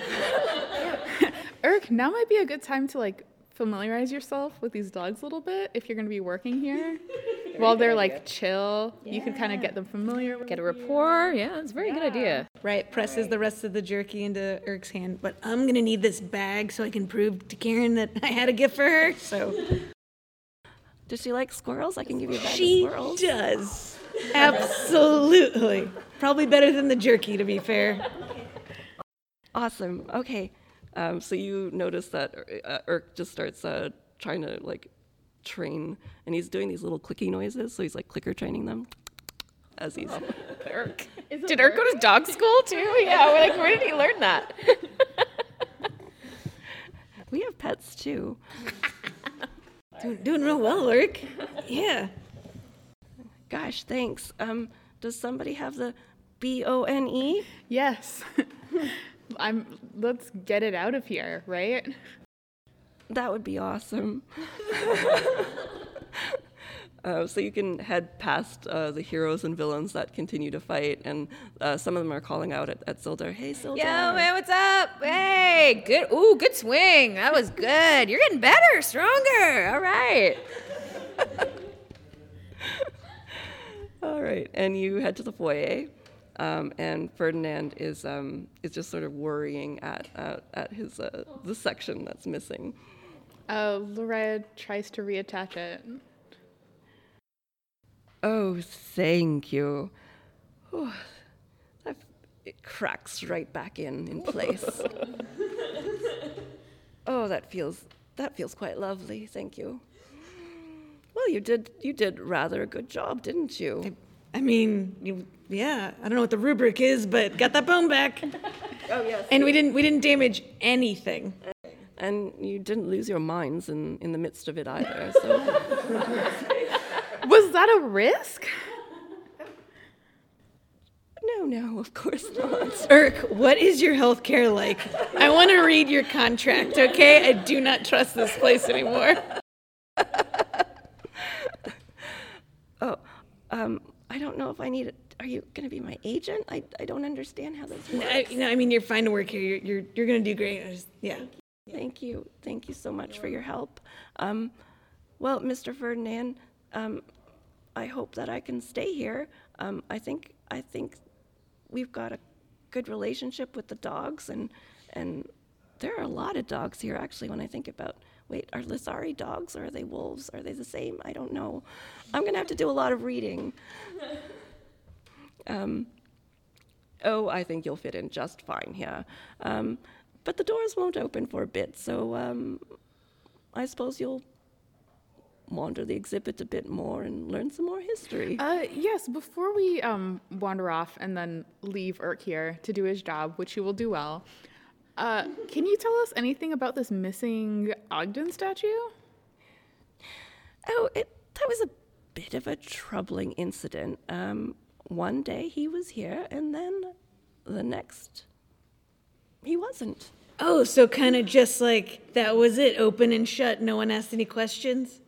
Irk, now might be a good time to like familiarize yourself with these dogs a little bit if you're going to be working here. While they're like chill, yeah. you can kind of get them familiar with Get a rapport. Yeah, it's a very yeah. good idea. Right, presses right. the rest of the jerky into Irk's hand. But I'm going to need this bag so I can prove to Karen that I had a gift for her. So, does she like squirrels? I can give you a bag she of squirrels. She does. Absolutely. Probably better than the jerky, to be fair. Awesome. Okay. Um, so you notice that uh, Irk just starts uh, trying to like train, and he's doing these little clicky noises. So he's like clicker training them as he's. Oh, Irk. Did Irk go to dog school too? Yeah. We're like, where did he learn that? We have pets too. doing, doing real well, Irk. Yeah. Gosh, thanks. Um, does somebody have the B O N E? Yes. I'm. Let's get it out of here, right? That would be awesome. uh, so you can head past uh, the heroes and villains that continue to fight, and uh, some of them are calling out at, at Sildar. Hey, Sildar. Yo, man, what's up? Hey, good. Ooh, good swing. That was good. You're getting better, stronger. All right. All right, and you head to the foyer. Um, and Ferdinand is um, is just sort of worrying at uh, at his uh, the section that's missing. Uh, Loraya tries to reattach it. Oh, thank you. Oh, that, it cracks right back in in place. Oh, that feels that feels quite lovely. Thank you. Well, you did you did rather a good job, didn't you? I mean, you, yeah, I don't know what the rubric is, but got that bone back. Oh, yes. And we didn't we didn't damage anything. And you didn't lose your minds in, in the midst of it either. So. Was that a risk? No, no, of course not. Irk, what is your health care like? I want to read your contract, okay? I do not trust this place anymore. oh, um... I don't know if I need it. Are you going to be my agent? I, I don't understand how this works. I, no, I mean, you're fine to work here. You're you're, you're going to do great. I just, yeah. Thank you. Thank you so much for your help. Um, well, Mister Ferdinand, um, I hope that I can stay here. Um, I think I think we've got a good relationship with the dogs, and and there are a lot of dogs here, actually, when I think about, wait, are Lizari dogs, or are they wolves? Are they the same? I don't know. I'm going to have to do a lot of reading. Um, oh, I think you'll fit in just fine here. Um, but the doors won't open for a bit, so um, I suppose you'll wander the exhibit a bit more and learn some more history. Uh, yes, before we um, wander off and then leave Irk here to do his job, which he will do well, uh, can you tell us anything about this missing Ogden statue? Oh, it, that was a bit of a troubling incident. Um, one day he was here, and then the next, he wasn't. Oh, so kind of just like that was it, open and shut, no one asked any questions?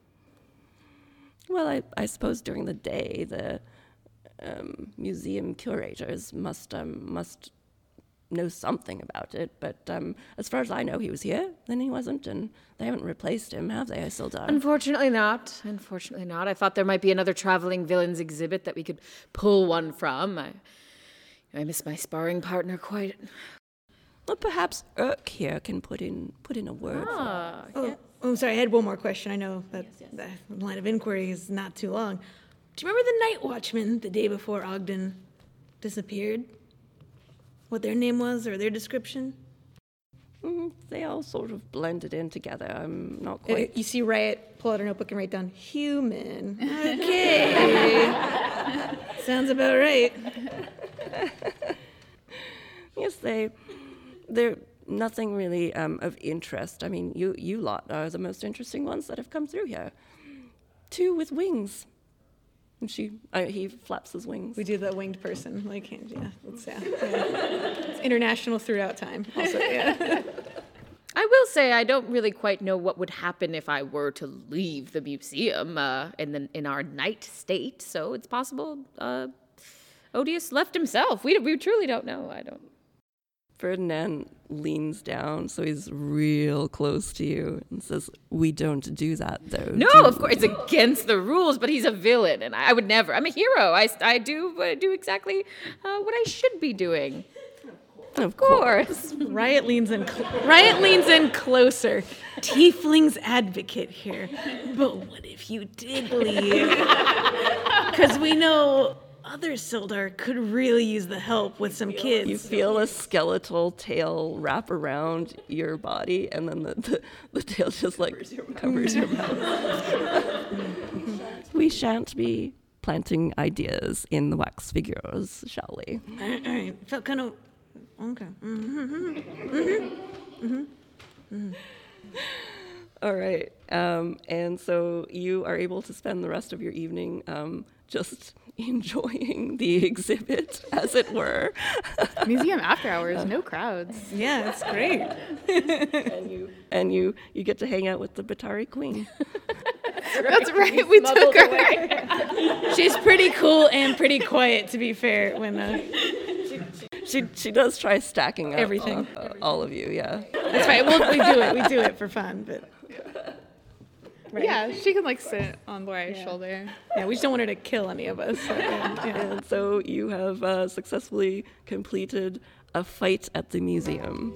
Well, I, I suppose during the day, the um, museum curators must um, must know something about it. But um, as far as I know, he was here, then he wasn't, and they haven't replaced him, have they? I still don't. Unfortunately not. Unfortunately not. I thought there might be another traveling villains exhibit that we could pull one from. I, I miss my sparring partner quite. Well, perhaps Irk here can put in put in a word. Ah, for oh, oh, sorry. I had one more question. I know that yes, yes. the line of inquiry is not too long. Do you remember the night watchman the day before Ogden disappeared? What their name was or their description? Mm, they all sort of blended in together. I'm not quite. Uh, you see Riot pull out her notebook and write down human. Okay. Sounds about right. Yes, they. They're nothing really um, of interest. I mean, you you lot are the most interesting ones that have come through here. Two with wings. And she, uh, he flaps his wings. We do the winged person, like, yeah, it's, yeah, yeah. It's international throughout time, also, yeah. I will say I don't really quite know what would happen if I were to leave the museum uh, in the in our night state. So it's possible uh, Odious left himself. We we truly don't know. I don't. Ferdinand leans down, so he's real close to you, and says, "We don't do that, though." No, do of course it's against the rules. But he's a villain, and I would never. I'm a hero. I I do uh, do exactly uh, what I should be doing. Of course. Riot leans in. Cl- Riot leans in closer. Tiefling's advocate here. But what if you did leave? Because we know other Sildar could really use the help with some kids. You feel a skeletal tail wrap around your body, and then the, the, the tail just like covers your mouth. We shan't be planting ideas in the wax figures, shall we? All right, all right. Felt kind of okay. Mm-hmm. Mm-hmm. Mm-hmm. Mm-hmm. All right. Um, and so you are able to spend the rest of your evening um, just enjoying the exhibit, as it were. Museum after hours, no crowds. Yeah, it's great. and you and you you get to hang out with the Batari Queen. That's right. We took her. She's pretty cool and pretty quiet, to be fair. When uh, She she does try stacking up Everything. all, uh, all of you, yeah. that's right. Well, we do it. We do it for fun, but right. Yeah, she can like sit on Laura's shoulder. Yeah, we just don't want her to kill any of us. So, yeah, yeah. And so you have uh, successfully completed a fight at the museum.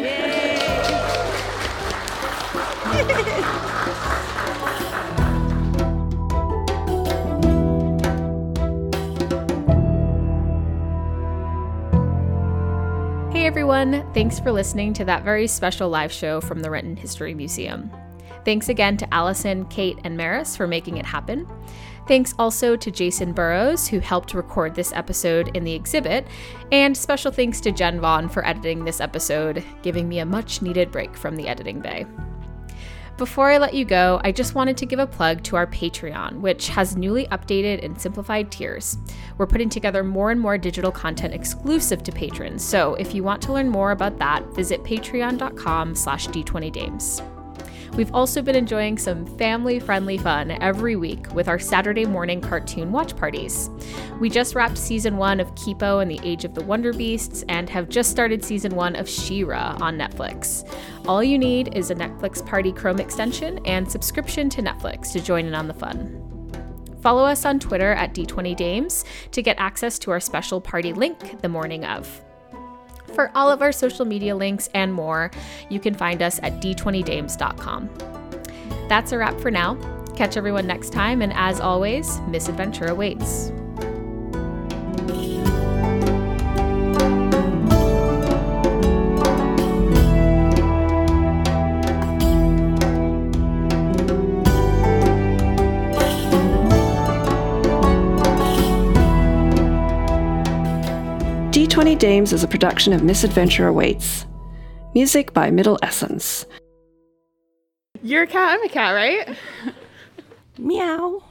Hey everyone, thanks for listening to that very special live show from the Renton History Museum. Thanks again to Allison, Kate, and Maris for making it happen. Thanks also to Jason Burrows, who helped record this episode in the exhibit, and special thanks to Jen Vaughn for editing this episode, giving me a much-needed break from the editing bay. Before I let you go, I just wanted to give a plug to our Patreon, which has newly updated and simplified tiers. We're putting together more and more digital content exclusive to patrons, so if you want to learn more about that, visit patreon.com slash d20dames. We've also been enjoying some family-friendly fun every week with our Saturday morning cartoon watch parties. We just wrapped season one of Kipo and the Age of the Wonder Beasts and have just started season one of She-Ra on Netflix. All you need is a Netflix Party Chrome extension and subscription to Netflix to join in on the fun. Follow us on Twitter at d twenty dames to get access to our special party link the morning of. For all of our social media links and more, you can find us at d twenty dames dot com. That's a wrap for now. Catch everyone next time, and as always, misadventure awaits. D twenty Dames is a production of Misadventure Awaits. Music by Middle Essence. You're a cat, I'm a cat, right? Meow.